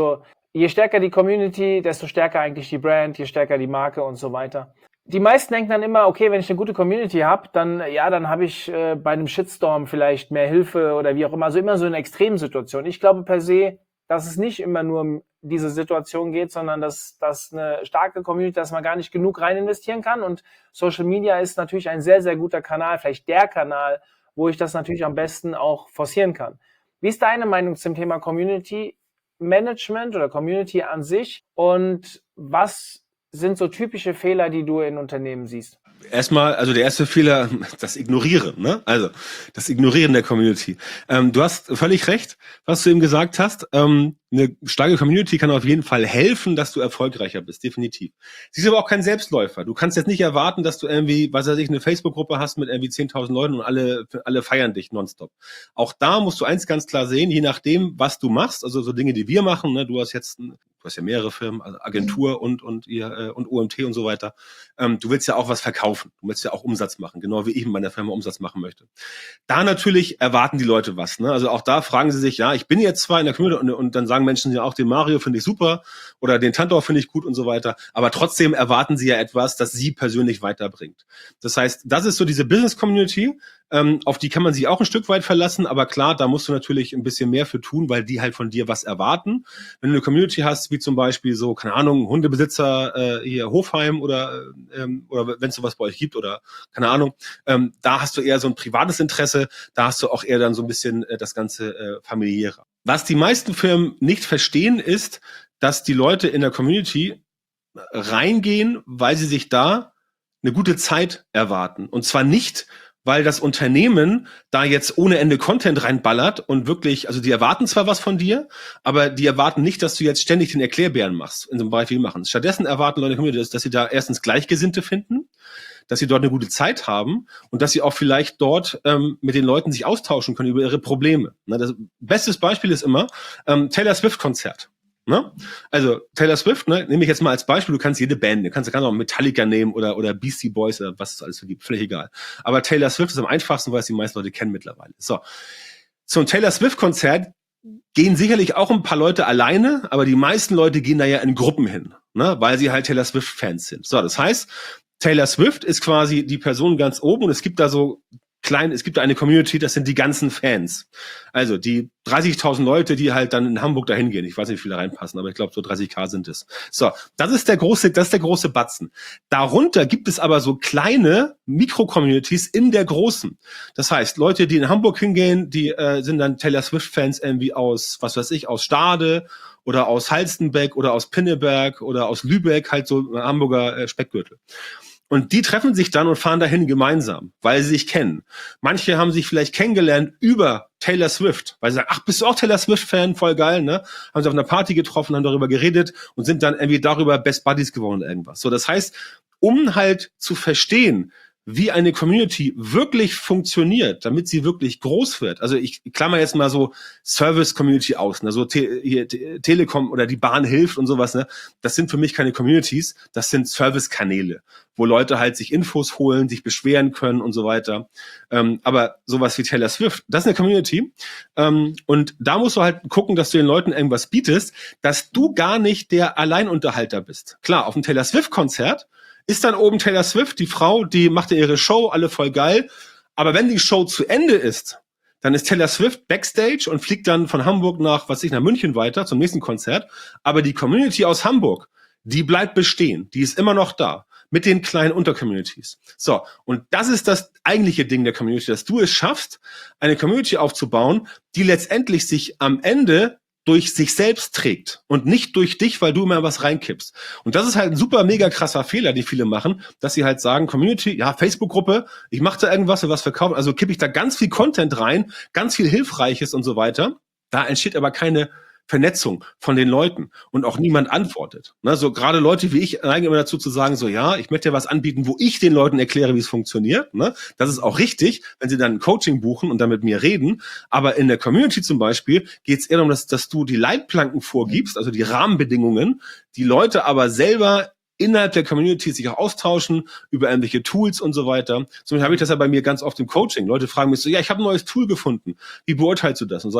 je stärker die Community, desto stärker eigentlich die Brand, je stärker die Marke und so weiter. Die meisten denken dann immer, okay, wenn ich eine gute Community habe, dann ja, dann habe ich äh, bei einem Shitstorm vielleicht mehr Hilfe oder wie auch immer. Also immer so eine Extremsituation. Ich glaube per se, dass es nicht immer nur um diese Situation geht, sondern dass, dass eine starke Community, dass man gar nicht genug rein investieren kann. Und Social Media ist natürlich ein sehr, sehr guter Kanal, vielleicht der Kanal, wo ich das natürlich am besten auch forcieren kann. Wie ist deine Meinung zum Thema Community Management oder Community an sich? Und was sind so typische Fehler, die du in Unternehmen siehst?
Erstmal, also der erste Fehler, das Ignorieren, ne? Also das Ignorieren der Community. Ähm, du hast völlig recht, was du eben gesagt hast. Ähm, eine starke Community kann auf jeden Fall helfen, dass du erfolgreicher bist, definitiv. Sie ist aber auch kein Selbstläufer. Du kannst jetzt nicht erwarten, dass du irgendwie, was weiß ich, eine Facebook-Gruppe hast mit irgendwie zehntausend Leuten und alle alle feiern dich nonstop. Auch da musst du eins ganz klar sehen, je nachdem, was du machst, also so Dinge, die wir machen, ne? Du hast jetzt, du hast ja mehrere Firmen, also Agentur und und ihr äh, und O M T und so weiter. Ähm, du willst ja auch was verkaufen. Du willst ja auch Umsatz machen, genau wie ich in meiner Firma Umsatz machen möchte. Da natürlich erwarten die Leute was, ne? Also auch da fragen sie sich, ja, ich bin jetzt zwar in der Community und, und dann sagen Menschen ja auch, den Mario finde ich super oder den Tantor finde ich gut und so weiter, aber trotzdem erwarten sie ja etwas, das sie persönlich weiterbringt. Das heißt, das ist so diese Business-Community, ähm, auf die kann man sich auch ein Stück weit verlassen, aber klar, da musst du natürlich ein bisschen mehr für tun, weil die halt von dir was erwarten. Wenn du eine Community hast, wie zum Beispiel so, keine Ahnung, Hundebesitzer äh, hier Hofheim oder ähm, oder wenn es sowas bei euch gibt oder keine Ahnung, ähm, da hast du eher so ein privates Interesse, da hast du auch eher dann so ein bisschen äh, das ganze äh, familiäre. Was die meisten Firmen nicht verstehen, ist, dass die Leute in der Community reingehen, weil sie sich da eine gute Zeit erwarten. Und zwar nicht, weil das Unternehmen da jetzt ohne Ende Content reinballert und wirklich, also die erwarten zwar was von dir, aber die erwarten nicht, dass du jetzt ständig den Erklärbären machst, in so einem Bereich, wie wir machen. Stattdessen erwarten Leute, dass, dass sie da erstens Gleichgesinnte finden, dass sie dort eine gute Zeit haben und dass sie auch vielleicht dort ähm, mit den Leuten sich austauschen können über ihre Probleme. Ne, das bestes Beispiel ist immer ähm, Taylor Swift-Konzert. Ne? Also Taylor Swift, ne, nehme ich jetzt mal als Beispiel, du kannst jede Band, du kannst, du kannst auch Metallica nehmen oder oder Beastie Boys oder was es alles so gibt, völlig egal. Aber Taylor Swift ist am einfachsten, weil es die meisten Leute kennen mittlerweile. So, zum Taylor Swift-Konzert gehen sicherlich auch ein paar Leute alleine, aber die meisten Leute gehen da ja in Gruppen hin, ne, weil sie halt Taylor Swift-Fans sind. So, das heißt, Taylor Swift ist quasi die Person ganz oben und es gibt da so klein, es gibt da eine Community, das sind die ganzen Fans. Also die dreißigtausend Leute, die halt dann in Hamburg dahin gehen. Ich weiß nicht, wie viele reinpassen, aber ich glaube so dreißigtausend sind es. So, das ist der große, das ist der große Batzen. Darunter gibt es aber so kleine Mikro-Communities in der großen. Das heißt, Leute, die in Hamburg hingehen, die äh, sind dann Taylor Swift-Fans irgendwie aus, was weiß ich, aus Stade oder aus Halstenbeck oder aus Pinneberg oder aus Lübeck, halt so Hamburger äh, Speckgürtel. Und die treffen sich dann und fahren dahin gemeinsam, weil sie sich kennen. Manche haben sich vielleicht kennengelernt über Taylor Swift, weil sie sagen, ach, bist du auch Taylor Swift-Fan? Voll geil, ne? Haben sie auf einer Party getroffen, haben darüber geredet und sind dann irgendwie darüber Best Buddies geworden oder irgendwas. So, das heißt, um halt zu verstehen, wie eine Community wirklich funktioniert, damit sie wirklich groß wird. Also ich klammer jetzt mal so Service-Community aus, ne? So Te- hier, Te- Telekom oder die Bahn hilft und sowas, ne? Das sind für mich keine Communities, das sind Service-Kanäle, wo Leute halt sich Infos holen, sich beschweren können und so weiter. Ähm, aber sowas wie Taylor Swift, das ist eine Community. Ähm, und da musst du halt gucken, dass du den Leuten irgendwas bietest, dass du gar nicht der Alleinunterhalter bist. Klar, auf dem Taylor Swift-Konzert ist dann oben Taylor Swift, die Frau, die macht ja ihre Show, alle voll geil. Aber wenn die Show zu Ende ist, dann ist Taylor Swift backstage und fliegt dann von Hamburg nach, was weiß ich, nach München weiter zum nächsten Konzert. Aber die Community aus Hamburg, die bleibt bestehen. Die ist immer noch da. Mit den kleinen Untercommunities. So. Und das ist das eigentliche Ding der Community, dass du es schaffst, eine Community aufzubauen, die letztendlich sich am Ende durch sich selbst trägt und nicht durch dich, weil du immer was reinkippst. Und das ist halt ein super mega krasser Fehler, die viele machen, dass sie halt sagen, Community, ja, Facebook-Gruppe, ich mache da irgendwas, was verkaufen, also kippe ich da ganz viel Content rein, ganz viel Hilfreiches und so weiter. Da entsteht aber keine Vernetzung von den Leuten und auch niemand antwortet. Ne, so gerade Leute wie ich neigen immer dazu zu sagen, so ja, ich möchte dir was anbieten, wo ich den Leuten erkläre, wie es funktioniert. Ne? Das ist auch richtig, wenn sie dann ein Coaching buchen und dann mit mir reden. Aber in der Community zum Beispiel geht es eher darum, dass, dass du die Leitplanken vorgibst, also die Rahmenbedingungen, die Leute aber selber innerhalb der Community sich auch austauschen über irgendwelche Tools und so weiter. Somit habe ich das ja bei mir ganz oft im Coaching. Leute fragen mich so, ja, ich habe ein neues Tool gefunden. Wie beurteilst du das? Und sage ich so,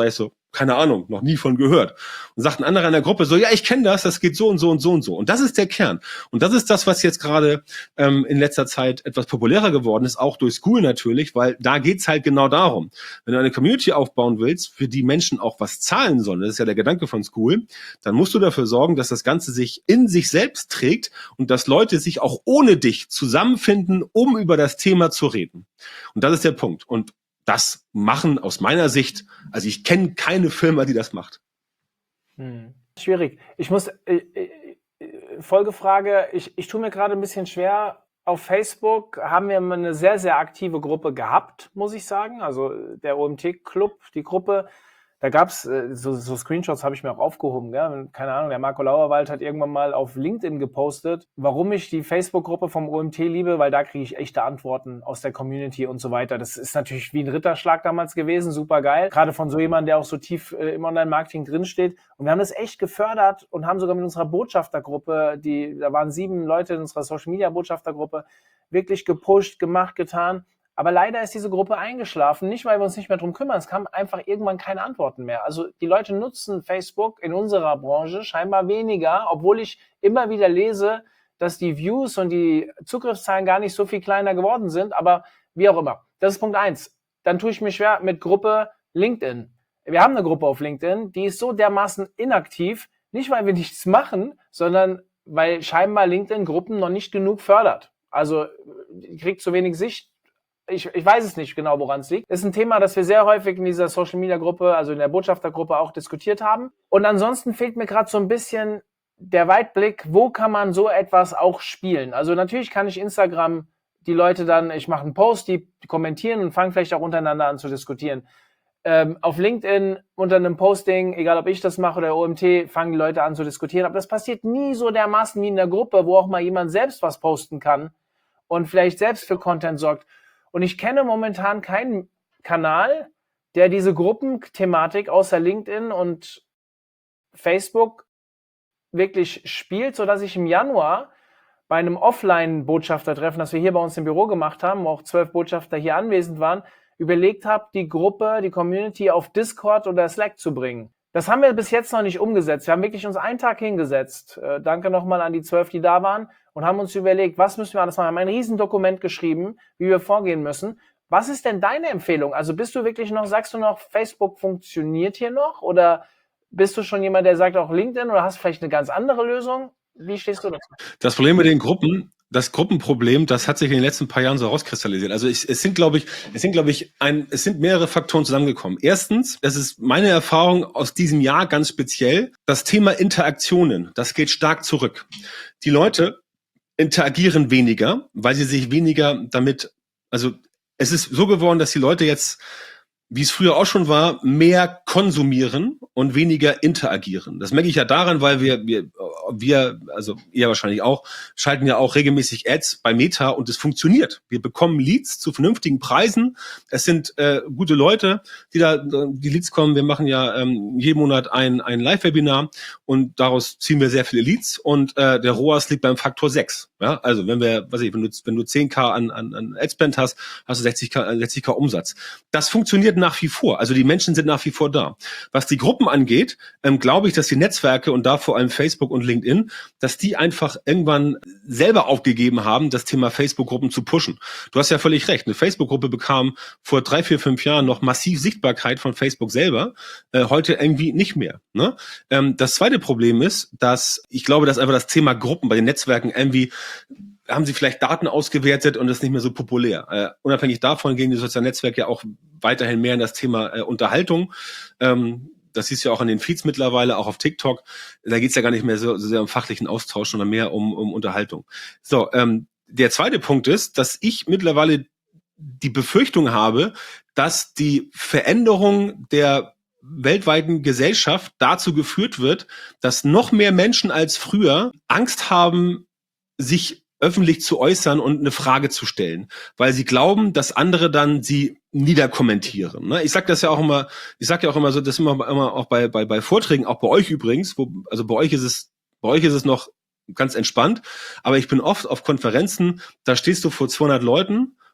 keine Ahnung, noch nie von gehört. Und sagt ein anderer in der Gruppe so, ja, ich kenne das, das geht so und so und so und so. Und das ist der Kern. Und das ist das, was jetzt gerade ähm, in letzter Zeit etwas populärer geworden ist, auch durch School natürlich, weil da geht's halt genau darum. Wenn du eine Community aufbauen willst, für die Menschen auch was zahlen sollen, das ist ja der Gedanke von School, dann musst du dafür sorgen, dass das Ganze sich in sich selbst trägt und dass Leute sich auch ohne dich zusammenfinden, um über das Thema zu reden. Und das ist der Punkt. Und das machen aus meiner Sicht, also ich kenne keine Firma, die das macht.
Hm. Schwierig. Ich muss, äh, äh, Folgefrage, ich, ich tue mir gerade ein bisschen schwer. Auf Facebook haben wir eine sehr, sehr aktive Gruppe gehabt, muss ich sagen. Also der O M T-Club, die Gruppe, da gab's äh, so, so Screenshots, habe ich mir auch aufgehoben. Gell? Keine Ahnung, der Marco Lauerwald hat irgendwann mal auf LinkedIn gepostet, warum ich die Facebook-Gruppe vom O M T liebe, weil da kriege ich echte Antworten aus der Community und so weiter. Das ist natürlich wie ein Ritterschlag damals gewesen, super geil. Gerade von so jemandem, der auch so tief äh, im Online-Marketing drinsteht. Und wir haben das echt gefördert und haben sogar mit unserer Botschaftergruppe, die, da waren sieben Leute in unserer Social-Media-Botschaftergruppe, wirklich gepusht, gemacht, getan. Aber leider ist diese Gruppe eingeschlafen, nicht weil wir uns nicht mehr drum kümmern, es kamen einfach irgendwann keine Antworten mehr. Also die Leute nutzen Facebook in unserer Branche scheinbar weniger, obwohl ich immer wieder lese, dass die Views und die Zugriffszahlen gar nicht so viel kleiner geworden sind, aber wie auch immer. Das ist Punkt eins. Dann tue ich mir schwer mit Gruppe LinkedIn. Wir haben eine Gruppe auf LinkedIn, die ist so dermaßen inaktiv, nicht weil wir nichts machen, sondern weil scheinbar LinkedIn Gruppen noch nicht genug fördert. Also die kriegt zu wenig Sicht. Ich, ich weiß es nicht genau, woran es liegt. Das ist ein Thema, das wir sehr häufig in dieser Social-Media-Gruppe, also in der Botschaftergruppe auch diskutiert haben. Und ansonsten fehlt mir gerade so ein bisschen der Weitblick, wo kann man so etwas auch spielen? Also natürlich kann ich Instagram die Leute dann, ich mache einen Post, die kommentieren und fangen vielleicht auch untereinander an zu diskutieren. Ähm, auf LinkedIn unter einem Posting, egal ob ich das mache oder O M T, fangen die Leute an zu diskutieren. Aber das passiert nie so dermaßen wie in der Gruppe, wo auch mal jemand selbst was posten kann und vielleicht selbst für Content sorgt. Und ich kenne momentan keinen Kanal, der diese Gruppenthematik außer LinkedIn und Facebook wirklich spielt, sodass ich im Januar bei einem Offline-Botschaftertreffen, das wir hier bei uns im Büro gemacht haben, wo auch zwölf Botschafter hier anwesend waren, überlegt habe, die Gruppe, die Community auf Discord oder Slack zu bringen. Das haben wir bis jetzt noch nicht umgesetzt. Wir haben wirklich uns einen Tag hingesetzt. Äh, danke nochmal an die zwölf, die da waren, und haben uns überlegt, was müssen wir alles machen. Wir haben ein Riesendokument geschrieben, wie wir vorgehen müssen. Was ist denn deine Empfehlung? Also bist du wirklich noch, sagst du noch, Facebook funktioniert hier noch? Oder bist du schon jemand, der sagt auch LinkedIn, oder hast du vielleicht eine ganz andere Lösung? Wie stehst du dazu?
Das Problem mit den Gruppen, das Gruppenproblem, das hat sich in den letzten paar Jahren so rauskristallisiert. Also ich, es sind, glaube ich, es sind, glaube ich, ein, es sind mehrere Faktoren zusammengekommen. Erstens, das ist meine Erfahrung aus diesem Jahr ganz speziell, das Thema Interaktionen, das geht stark zurück. Die Leute interagieren weniger, weil sie sich weniger damit, also es ist so geworden, dass die Leute jetzt, wie es früher auch schon war, mehr konsumieren und weniger interagieren. Das merke ich ja daran, weil wir, wir, wir, also ihr wahrscheinlich auch, schalten ja auch regelmäßig Ads bei Meta und es funktioniert. Wir bekommen Leads zu vernünftigen Preisen. Es sind äh, gute Leute, die da, die Leads kommen. Wir machen ja ähm, jeden Monat ein, ein Live-Webinar und daraus ziehen wir sehr viele Leads und äh, der R O A S liegt beim Faktor sechs. Ja, also wenn wir, was ich, wenn du, wenn du zehn K an, an, an Adspend hast, hast du sechzig K, sechzig K Umsatz. Das funktioniert nach wie vor. Also die Menschen sind nach wie vor da. Was die Gruppen angeht, ähm, glaube ich, dass die Netzwerke und da vor allem Facebook und LinkedIn, dass die einfach irgendwann selber aufgegeben haben, das Thema Facebook-Gruppen zu pushen. Du hast ja völlig recht. Eine Facebook-Gruppe bekam vor drei, vier, fünf Jahren noch massiv Sichtbarkeit von Facebook selber, äh, heute irgendwie nicht mehr. Ne? Ähm, das zweite Problem ist, dass ich glaube, dass einfach das Thema Gruppen bei den Netzwerken irgendwie haben sie vielleicht Daten ausgewertet und das ist nicht mehr so populär. Äh, unabhängig davon gehen die sozialen Netzwerke ja auch weiterhin mehr in das Thema äh, Unterhaltung. Ähm, das siehst du ja auch an den Feeds mittlerweile, auch auf TikTok. Da geht's ja gar nicht mehr so, so sehr um fachlichen Austausch, sondern mehr um, um Unterhaltung. So, ähm, der zweite Punkt ist, dass ich mittlerweile die Befürchtung habe, dass die Veränderung der weltweiten Gesellschaft dazu geführt wird, dass noch mehr Menschen als früher Angst haben, sich öffentlich zu äußern und eine Frage zu stellen, weil sie glauben, dass andere dann sie niederkommentieren. Ne? Ich sag das ja auch immer, ich sag ja auch immer so, das immer, immer auch bei, bei, bei Vorträgen, auch bei euch übrigens, wo, also bei euch ist es, bei euch ist es noch ganz entspannt, aber ich bin oft auf Konferenzen, da stehst du vor zweihundert Leuten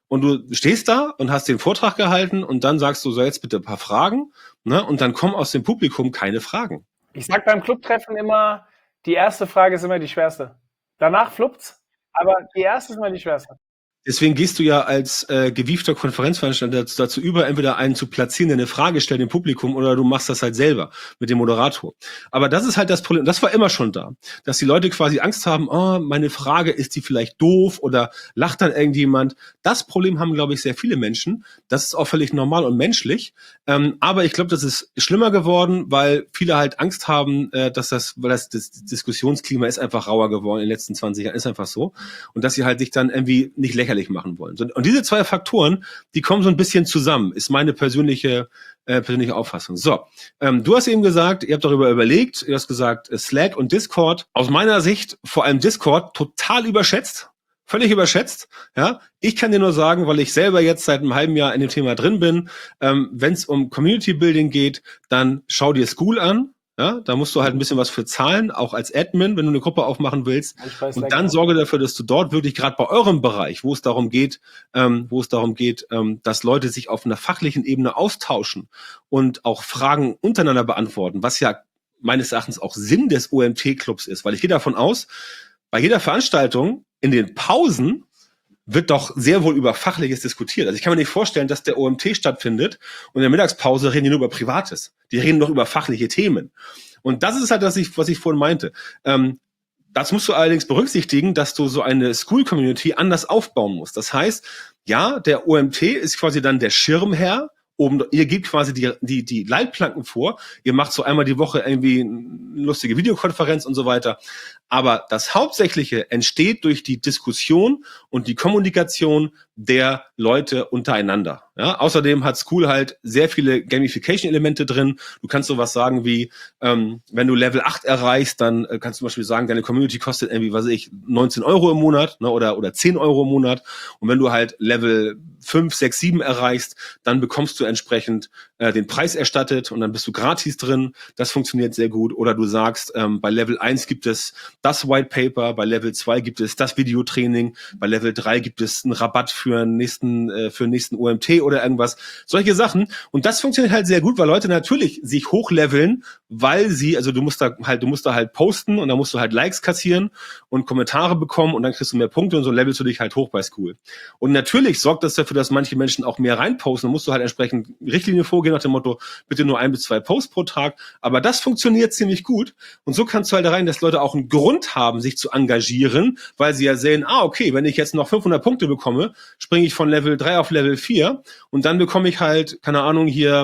und du stehst da und hast den Vortrag gehalten und dann sagst du, so jetzt bitte ein paar Fragen, ne? Und dann kommen aus dem Publikum keine Fragen.
Ich sag beim Clubtreffen immer, die erste Frage ist immer die schwerste. Danach fluppt's, aber die erste ist immer die schwerste.
Deswegen gehst du ja als äh, gewiefter Konferenzveranstalter dazu, dazu über, entweder einen zu platzieren, der eine Frage stellt im Publikum, oder du machst das halt selber mit dem Moderator. Aber das ist halt das Problem, das war immer schon da, dass die Leute quasi Angst haben, oh, meine Frage, ist die vielleicht doof oder lacht dann irgendjemand. Das Problem haben, glaube ich, sehr viele Menschen. Das ist auch völlig normal und menschlich. Ähm, aber ich glaube, das ist schlimmer geworden, weil viele halt Angst haben, äh, dass das, weil das, das Diskussionsklima ist einfach rauer geworden in den letzten zwanzig Jahren, ist einfach so. Und dass sie halt sich dann irgendwie nicht lächerlich machen wollen. Und diese zwei Faktoren, die kommen so ein bisschen zusammen, ist meine persönliche äh, persönliche Auffassung. So, ähm, du hast eben gesagt, ihr habt darüber überlegt, du hast gesagt, Slack und Discord. Aus meiner Sicht vor allem Discord total überschätzt, völlig überschätzt. Ja, ich kann dir nur sagen, weil ich selber jetzt seit einem halben Jahr in dem Thema drin bin, ähm, wenn es um Community Building geht, dann schau dir School an. Ja, da musst du halt ein bisschen was für zahlen, auch als Admin, wenn du eine Gruppe aufmachen willst. Und dann sorge dafür, dass du dort wirklich gerade bei eurem Bereich, wo es darum geht, ähm, wo es darum geht, ähm, dass Leute sich auf einer fachlichen Ebene austauschen und auch Fragen untereinander beantworten, was ja meines Erachtens auch Sinn des O M T-Clubs ist. Weil ich gehe davon aus, bei jeder Veranstaltung in den Pausen wird doch sehr wohl über Fachliches diskutiert. Also ich kann mir nicht vorstellen, dass der O M T stattfindet und in der Mittagspause reden die nur über Privates. Die reden doch über fachliche Themen. Und das ist halt das, was ich vorhin meinte. Ähm, das musst du allerdings berücksichtigen, dass du so eine School-Community anders aufbauen musst. Das heißt, ja, der O M T ist quasi dann der Schirmherr. Oben, ihr gebt quasi die, die, die Leitplanken vor. Ihr macht so einmal die Woche irgendwie eine lustige Videokonferenz und so weiter. Aber das Hauptsächliche entsteht durch die Diskussion und die Kommunikation der Leute untereinander. Ja, außerdem hat School halt sehr viele Gamification-Elemente drin. Du kannst sowas sagen wie, ähm, wenn du Level acht erreichst, dann äh, kannst du zum Beispiel sagen, deine Community kostet irgendwie, was weiß ich, neunzehn Euro im Monat, ne, oder, oder zehn Euro im Monat. Und wenn du halt Level fünf, sechs, sieben erreichst, dann bekommst du entsprechend äh, den Preis erstattet und dann bist du gratis drin. Das funktioniert sehr gut. Oder du sagst, ähm, bei Level eins gibt es das White Paper, bei Level zwei gibt es das Videotraining, bei Level drei gibt es einen Rabatt für einen nächsten, äh, für den nächsten O M T oder irgendwas. Solche Sachen. Und das funktioniert halt sehr gut, weil Leute natürlich sich hochleveln, weil sie, also du musst da halt, du musst da halt posten und dann musst du halt Likes kassieren und Kommentare bekommen und dann kriegst du mehr Punkte und so levelst du dich halt hoch bei School. Und natürlich sorgt das dafür, dass manche Menschen auch mehr reinposten. Dann musst du halt entsprechend Richtlinien vorgehen nach dem Motto, bitte nur ein bis zwei Posts pro Tag. Aber das funktioniert ziemlich gut. Und so kannst du halt da rein, dass Leute auch einen Grund haben, sich zu engagieren, weil sie ja sehen, ah, okay, wenn ich jetzt noch fünfhundert Punkte bekomme, springe ich von Level drei auf Level vier und dann bekomme ich halt, keine Ahnung, hier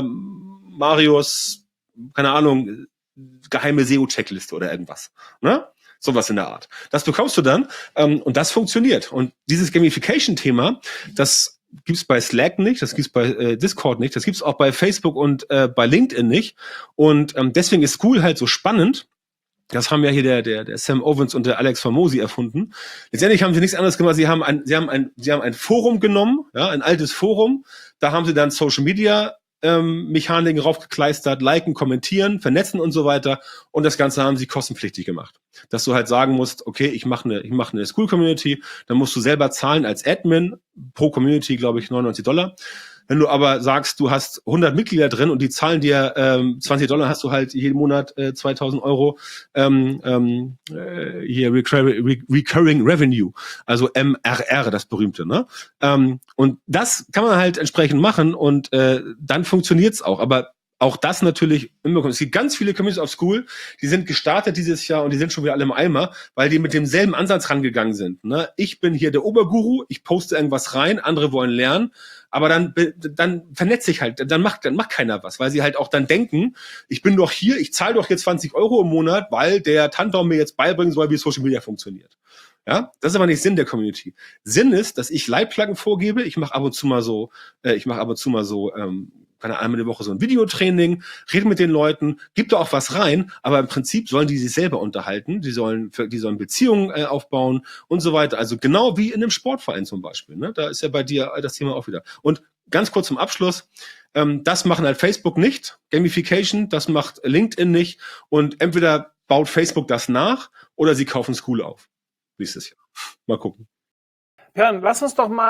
Marius, keine Ahnung, geheime S E O-Checkliste oder irgendwas. Ne? Sowas in der Art. Das bekommst du dann ähm, und das funktioniert. Und dieses Gamification-Thema, das gibt's bei Slack nicht, das gibt's bei äh, Discord nicht, das gibt's auch bei Facebook und äh, bei LinkedIn nicht. Und ähm, deswegen ist School halt so spannend. Das haben ja hier der, der, der Sam Owens und der Alex Formosi erfunden. Letztendlich haben sie nichts anderes gemacht. Sie haben ein, sie haben ein, sie haben ein Forum genommen, ja, ein altes Forum. Da haben sie dann Social Media ähm, Mechaniken raufgekleistert, liken, kommentieren, vernetzen und so weiter. Und das Ganze haben sie kostenpflichtig gemacht. Dass du halt sagen musst, okay, ich mache eine, ich mache eine School Community, dann musst du selber zahlen als Admin, pro Community, glaube ich, neunundneunzig Dollar. Wenn du aber sagst, du hast hundert Mitglieder drin und die zahlen dir ähm, zwanzig Dollar, hast du halt jeden Monat äh, zweitausend Euro ähm, ähm, äh, hier Recurring, Re- Recurring Revenue, also M R R, das berühmte. Ne? Ähm, und das kann man halt entsprechend machen und äh, dann funktioniert's auch. Aber auch das natürlich immer. Es gibt ganz viele Communities auf School, die sind gestartet dieses Jahr und die sind schon wieder alle im Eimer, weil die mit demselben Ansatz rangegangen sind. Ne? Ich bin hier der Oberguru, ich poste irgendwas rein, andere wollen lernen, aber dann dann vernetze ich halt, dann macht dann macht keiner was, weil sie halt auch dann denken, ich bin doch hier, ich zahle doch jetzt zwanzig Euro im Monat, weil der Tantau mir jetzt beibringen soll, wie Social Media funktioniert. Ja, das ist aber nicht Sinn der Community. Sinn ist, dass ich Leitplanken vorgebe. Ich mache ab und zu mal so, äh, ich mache ab und zu mal so, ähm, keine einmal die Woche so ein Videotraining, rede mit den Leuten, gibt da auch was rein, aber im Prinzip sollen die sich selber unterhalten, die sollen, die sollen Beziehungen äh, aufbauen und so weiter. Also genau wie in einem Sportverein zum Beispiel. Ne? Da ist ja bei dir das Thema auch wieder. Und ganz kurz zum Abschluss. Ähm, das machen halt Facebook nicht, Gamification, das macht LinkedIn nicht und entweder baut Facebook das nach oder sie kaufen School auf. Nächstes Jahr. Mal gucken.
Björn, lass uns doch mal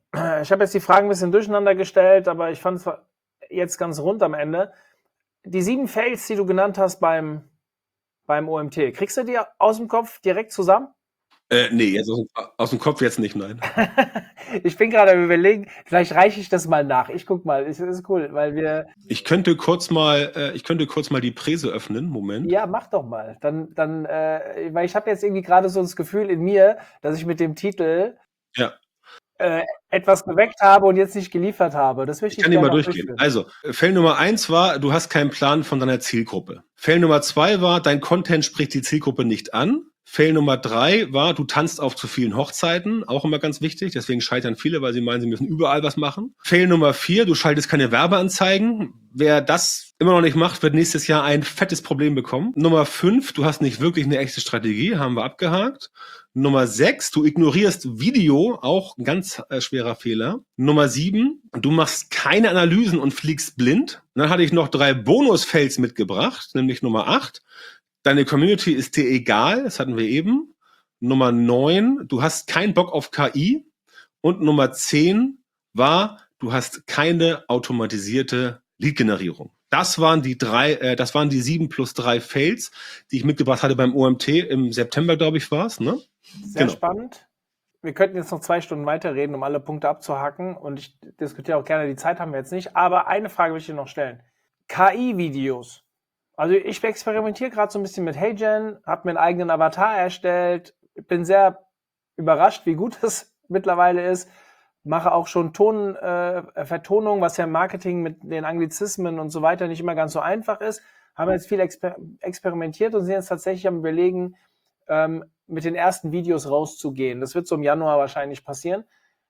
Ich habe jetzt die Fragen ein bisschen durcheinander gestellt, aber ich fand es jetzt ganz rund am Ende. Die sieben Fails, die du genannt hast beim, beim O M T, kriegst du die aus dem Kopf direkt zusammen?
Äh, nee, jetzt aus dem, aus dem Kopf jetzt nicht, nein.
Ich bin gerade am Überlegen, vielleicht reiche ich das mal nach. Ich guck mal, das ist cool, weil wir...
Ich könnte kurz mal, äh, ich könnte kurz mal die Präse öffnen, Moment.
Ja, mach doch mal. Dann, dann, äh, weil ich habe jetzt irgendwie gerade so das Gefühl in mir, dass ich mit dem Titel
Ja.
äh, etwas geweckt habe und jetzt nicht geliefert habe. Das möchte
Ich
ich
kann die
gerne
mal
noch
durchgehen.
durchführen.
Also, Fail Nummer eins war, du hast keinen Plan von deiner Zielgruppe. Fail Nummer zwei war, dein Content spricht die Zielgruppe nicht an. Fail Nummer drei war, du tanzt auf zu vielen Hochzeiten, auch immer ganz wichtig, deswegen scheitern viele, weil sie meinen, sie müssen überall was machen. Fail Nummer vier, du schaltest keine Werbeanzeigen. Wer das immer noch nicht macht, wird nächstes Jahr ein fettes Problem bekommen. Nummer fünf, du hast nicht wirklich eine echte Strategie, haben wir abgehakt. Nummer sechs, du ignorierst Video, auch ein ganz äh, schwerer Fehler. Nummer sieben, du machst keine Analysen und fliegst blind. Und dann hatte ich noch drei Bonus-Fails mitgebracht, nämlich Nummer acht. Deine Community ist dir egal, das hatten wir eben. Nummer neun, du hast keinen Bock auf K I. Und Nummer zehn war, du hast keine automatisierte Lead-Generierung. Das waren die drei, äh, das waren die sieben plus drei Fails, die ich mitgebracht hatte beim O M T im September, glaube ich, war es, ne?
Sehr
Genau.
spannend. Wir könnten jetzt noch zwei Stunden weiterreden, um alle Punkte abzuhacken. Und ich diskutiere auch gerne, die Zeit haben wir jetzt nicht. Aber eine Frage will ich dir noch stellen. K I-Videos. Also ich experimentiere gerade so ein bisschen mit HeyGen, habe mir einen eigenen Avatar erstellt, bin sehr überrascht, wie gut es mittlerweile ist, mache auch schon Ton, äh, Vertonung, was ja im Marketing mit den Anglizismen und so weiter nicht immer ganz so einfach ist. Haben jetzt viel exper experimentiert und sind jetzt tatsächlich am Überlegen, ähm, mit den ersten Videos rauszugehen. Das wird so im Januar wahrscheinlich passieren.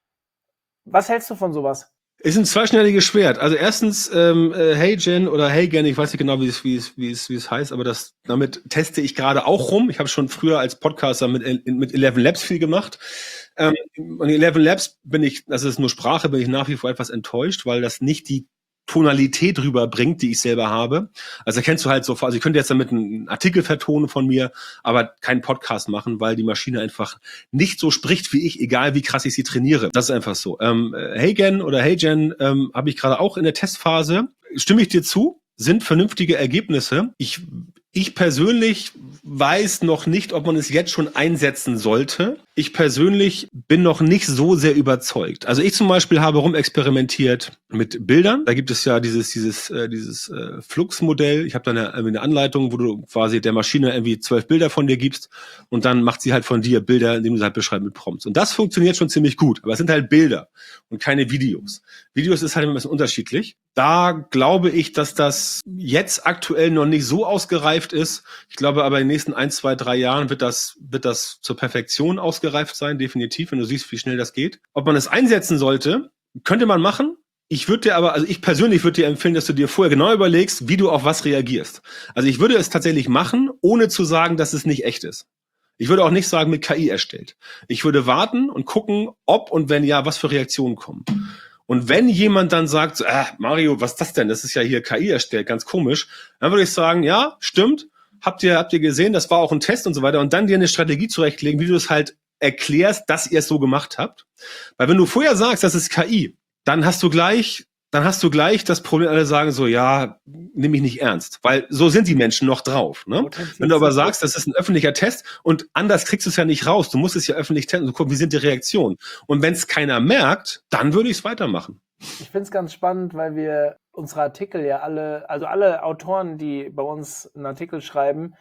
Was hältst du von sowas?
Ist ein zweischneidiges Schwert. Also erstens, ähm, äh, HeyGen oder HeyGen, ich weiß nicht genau, wie es wie es wie es wie es heißt, aber das damit teste ich gerade auch rum. Ich habe schon früher als Podcaster mit mit Eleven Labs viel gemacht. Ähm, und Eleven Labs bin ich, das ist nur Sprache, bin ich nach wie vor etwas enttäuscht, weil das nicht die Tonalität rüberbringt, die ich selber habe. Also kennst du halt so, also ich könnte jetzt damit einen Artikel vertonen von mir, aber keinen Podcast machen, weil die Maschine einfach nicht so spricht wie ich, egal wie krass ich sie trainiere. Das ist einfach so. Ähm, HeyGen oder HeyGen ähm, habe ich gerade auch in der Testphase. Stimme ich dir zu? Sind vernünftige Ergebnisse. Ich Ich persönlich weiß noch nicht, ob man es jetzt schon einsetzen sollte. Ich persönlich bin noch nicht so sehr überzeugt. Also ich zum Beispiel habe rumexperimentiert mit Bildern. Da gibt es ja dieses dieses äh, dieses äh, Flux-Modell. Ich habe da eine, eine Anleitung, wo du quasi der Maschine irgendwie zwölf Bilder von dir gibst und dann macht sie halt von dir Bilder, indem du sie halt beschreibst mit Prompts. Und das funktioniert schon ziemlich gut. Aber es sind halt Bilder und keine Videos. Videos ist halt immer ein bisschen unterschiedlich. Da glaube ich, dass das jetzt aktuell noch nicht so ausgereift ist. Ich glaube aber in den nächsten ein, zwei, drei Jahren wird das, wird das zur Perfektion ausgereift sein, definitiv, wenn du siehst, wie schnell das geht. Ob man es einsetzen sollte, könnte man machen. Ich würde dir aber, also ich persönlich würde dir empfehlen, dass du dir vorher genau überlegst, wie du auf was reagierst. Also ich würde es tatsächlich machen, ohne zu sagen, dass es nicht echt ist. Ich würde auch nicht sagen, mit K I erstellt. Ich würde warten und gucken, ob und wenn ja, was für Reaktionen kommen. Und wenn jemand dann sagt, so, äh, Mario, was ist das denn? Das ist ja hier K I erstellt, ganz komisch. Dann würde ich sagen, ja, stimmt. Habt ihr, habt ihr gesehen, das war auch ein Test und so weiter. Und dann dir eine Strategie zurechtlegen, wie du es halt erklärst, dass ihr es so gemacht habt. Weil wenn du vorher sagst, das ist K I, dann hast du gleich, dann hast du gleich das Problem, alle sagen so, ja, nimm mich nicht ernst. Weil so sind die Menschen noch drauf. Ne? Wenn du aber sagst, das ist ein öffentlicher Test und anders kriegst du es ja nicht raus. Du musst es ja öffentlich testen und gucken, wie sind die Reaktionen. Und wenn es keiner merkt, dann würde ich es weitermachen.
Ich finde es ganz spannend, weil wir unsere Artikel ja alle, also alle Autoren, die bei uns einen Artikel schreiben,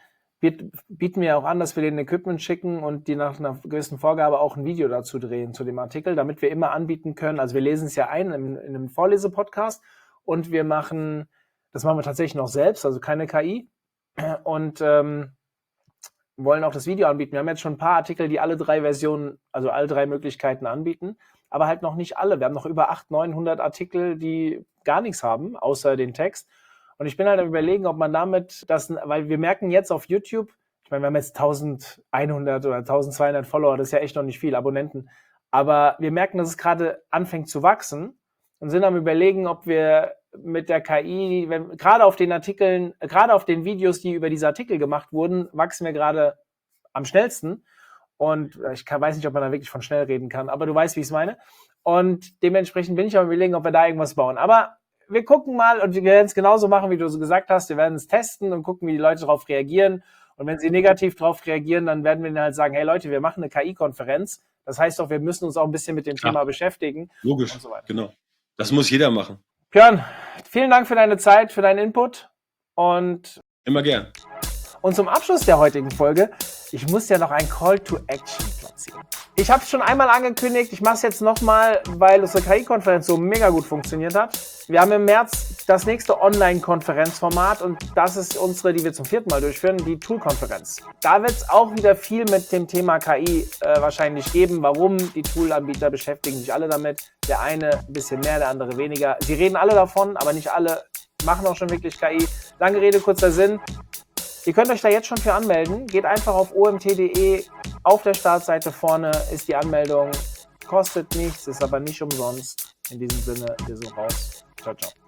bieten wir auch an, dass wir denen Equipment schicken und die nach einer gewissen Vorgabe auch ein Video dazu drehen zu dem Artikel, damit wir immer anbieten können. Also wir lesen es ja ein in, in einem Vorlesepodcast und wir machen, das machen wir tatsächlich noch selbst, also keine K I und ähm, wollen auch das Video anbieten. Wir haben jetzt schon ein paar Artikel, die alle drei Versionen, also alle drei Möglichkeiten anbieten, aber halt noch nicht alle. Wir haben noch über achthundert, neunhundert Artikel, die gar nichts haben, außer den Text. Und ich bin halt am Überlegen, ob man damit das, weil wir merken jetzt auf YouTube, ich meine, wir haben jetzt elfhundert oder zwölfhundert Follower, das ist ja echt noch nicht viel, Abonnenten, aber wir merken, dass es gerade anfängt zu wachsen und sind am Überlegen, ob wir mit der K I, wenn, gerade auf den Artikeln, gerade auf den Videos, die über diese Artikel gemacht wurden, wachsen wir gerade am schnellsten. Und ich kann, weiß nicht, ob man da wirklich von schnell reden kann, aber du weißt, wie ich es meine. Und dementsprechend bin ich am Überlegen, ob wir da irgendwas bauen. Aber wir gucken mal und wir werden es genauso machen, wie du so gesagt hast. Wir werden es testen und gucken, wie die Leute darauf reagieren. Und wenn sie negativ darauf reagieren, dann werden wir ihnen halt sagen, hey Leute, wir machen eine K I-Konferenz. Das heißt doch, wir müssen uns auch ein bisschen mit dem
Klar.
Thema beschäftigen.
Logisch,
und so weiter.
Genau. Das muss jeder machen.
Björn, vielen Dank für deine Zeit, für deinen Input. Und,
Immer gern.
und zum Abschluss der heutigen Folge, ich muss ja noch ein Call to Action platzieren. Ich habe es schon einmal angekündigt, ich mache es jetzt nochmal, weil unsere K I-Konferenz so mega gut funktioniert hat. Wir haben im März das nächste Online-Konferenzformat und das ist unsere, die wir zum vierten Mal durchführen, die Tool-Konferenz. Da wird es auch wieder viel mit dem Thema K I äh, wahrscheinlich geben. Warum? Die Tool-Anbieter beschäftigen sich alle damit. Der eine ein bisschen mehr, der andere weniger. Sie reden alle davon, aber nicht alle machen auch schon wirklich K I. Lange Rede, kurzer Sinn. Ihr könnt euch da jetzt schon für anmelden. Geht einfach auf o m t punkt d e. Auf der Startseite vorne ist die Anmeldung. Kostet nichts, ist aber nicht umsonst. In diesem Sinne, wir sind raus. Ciao, ciao.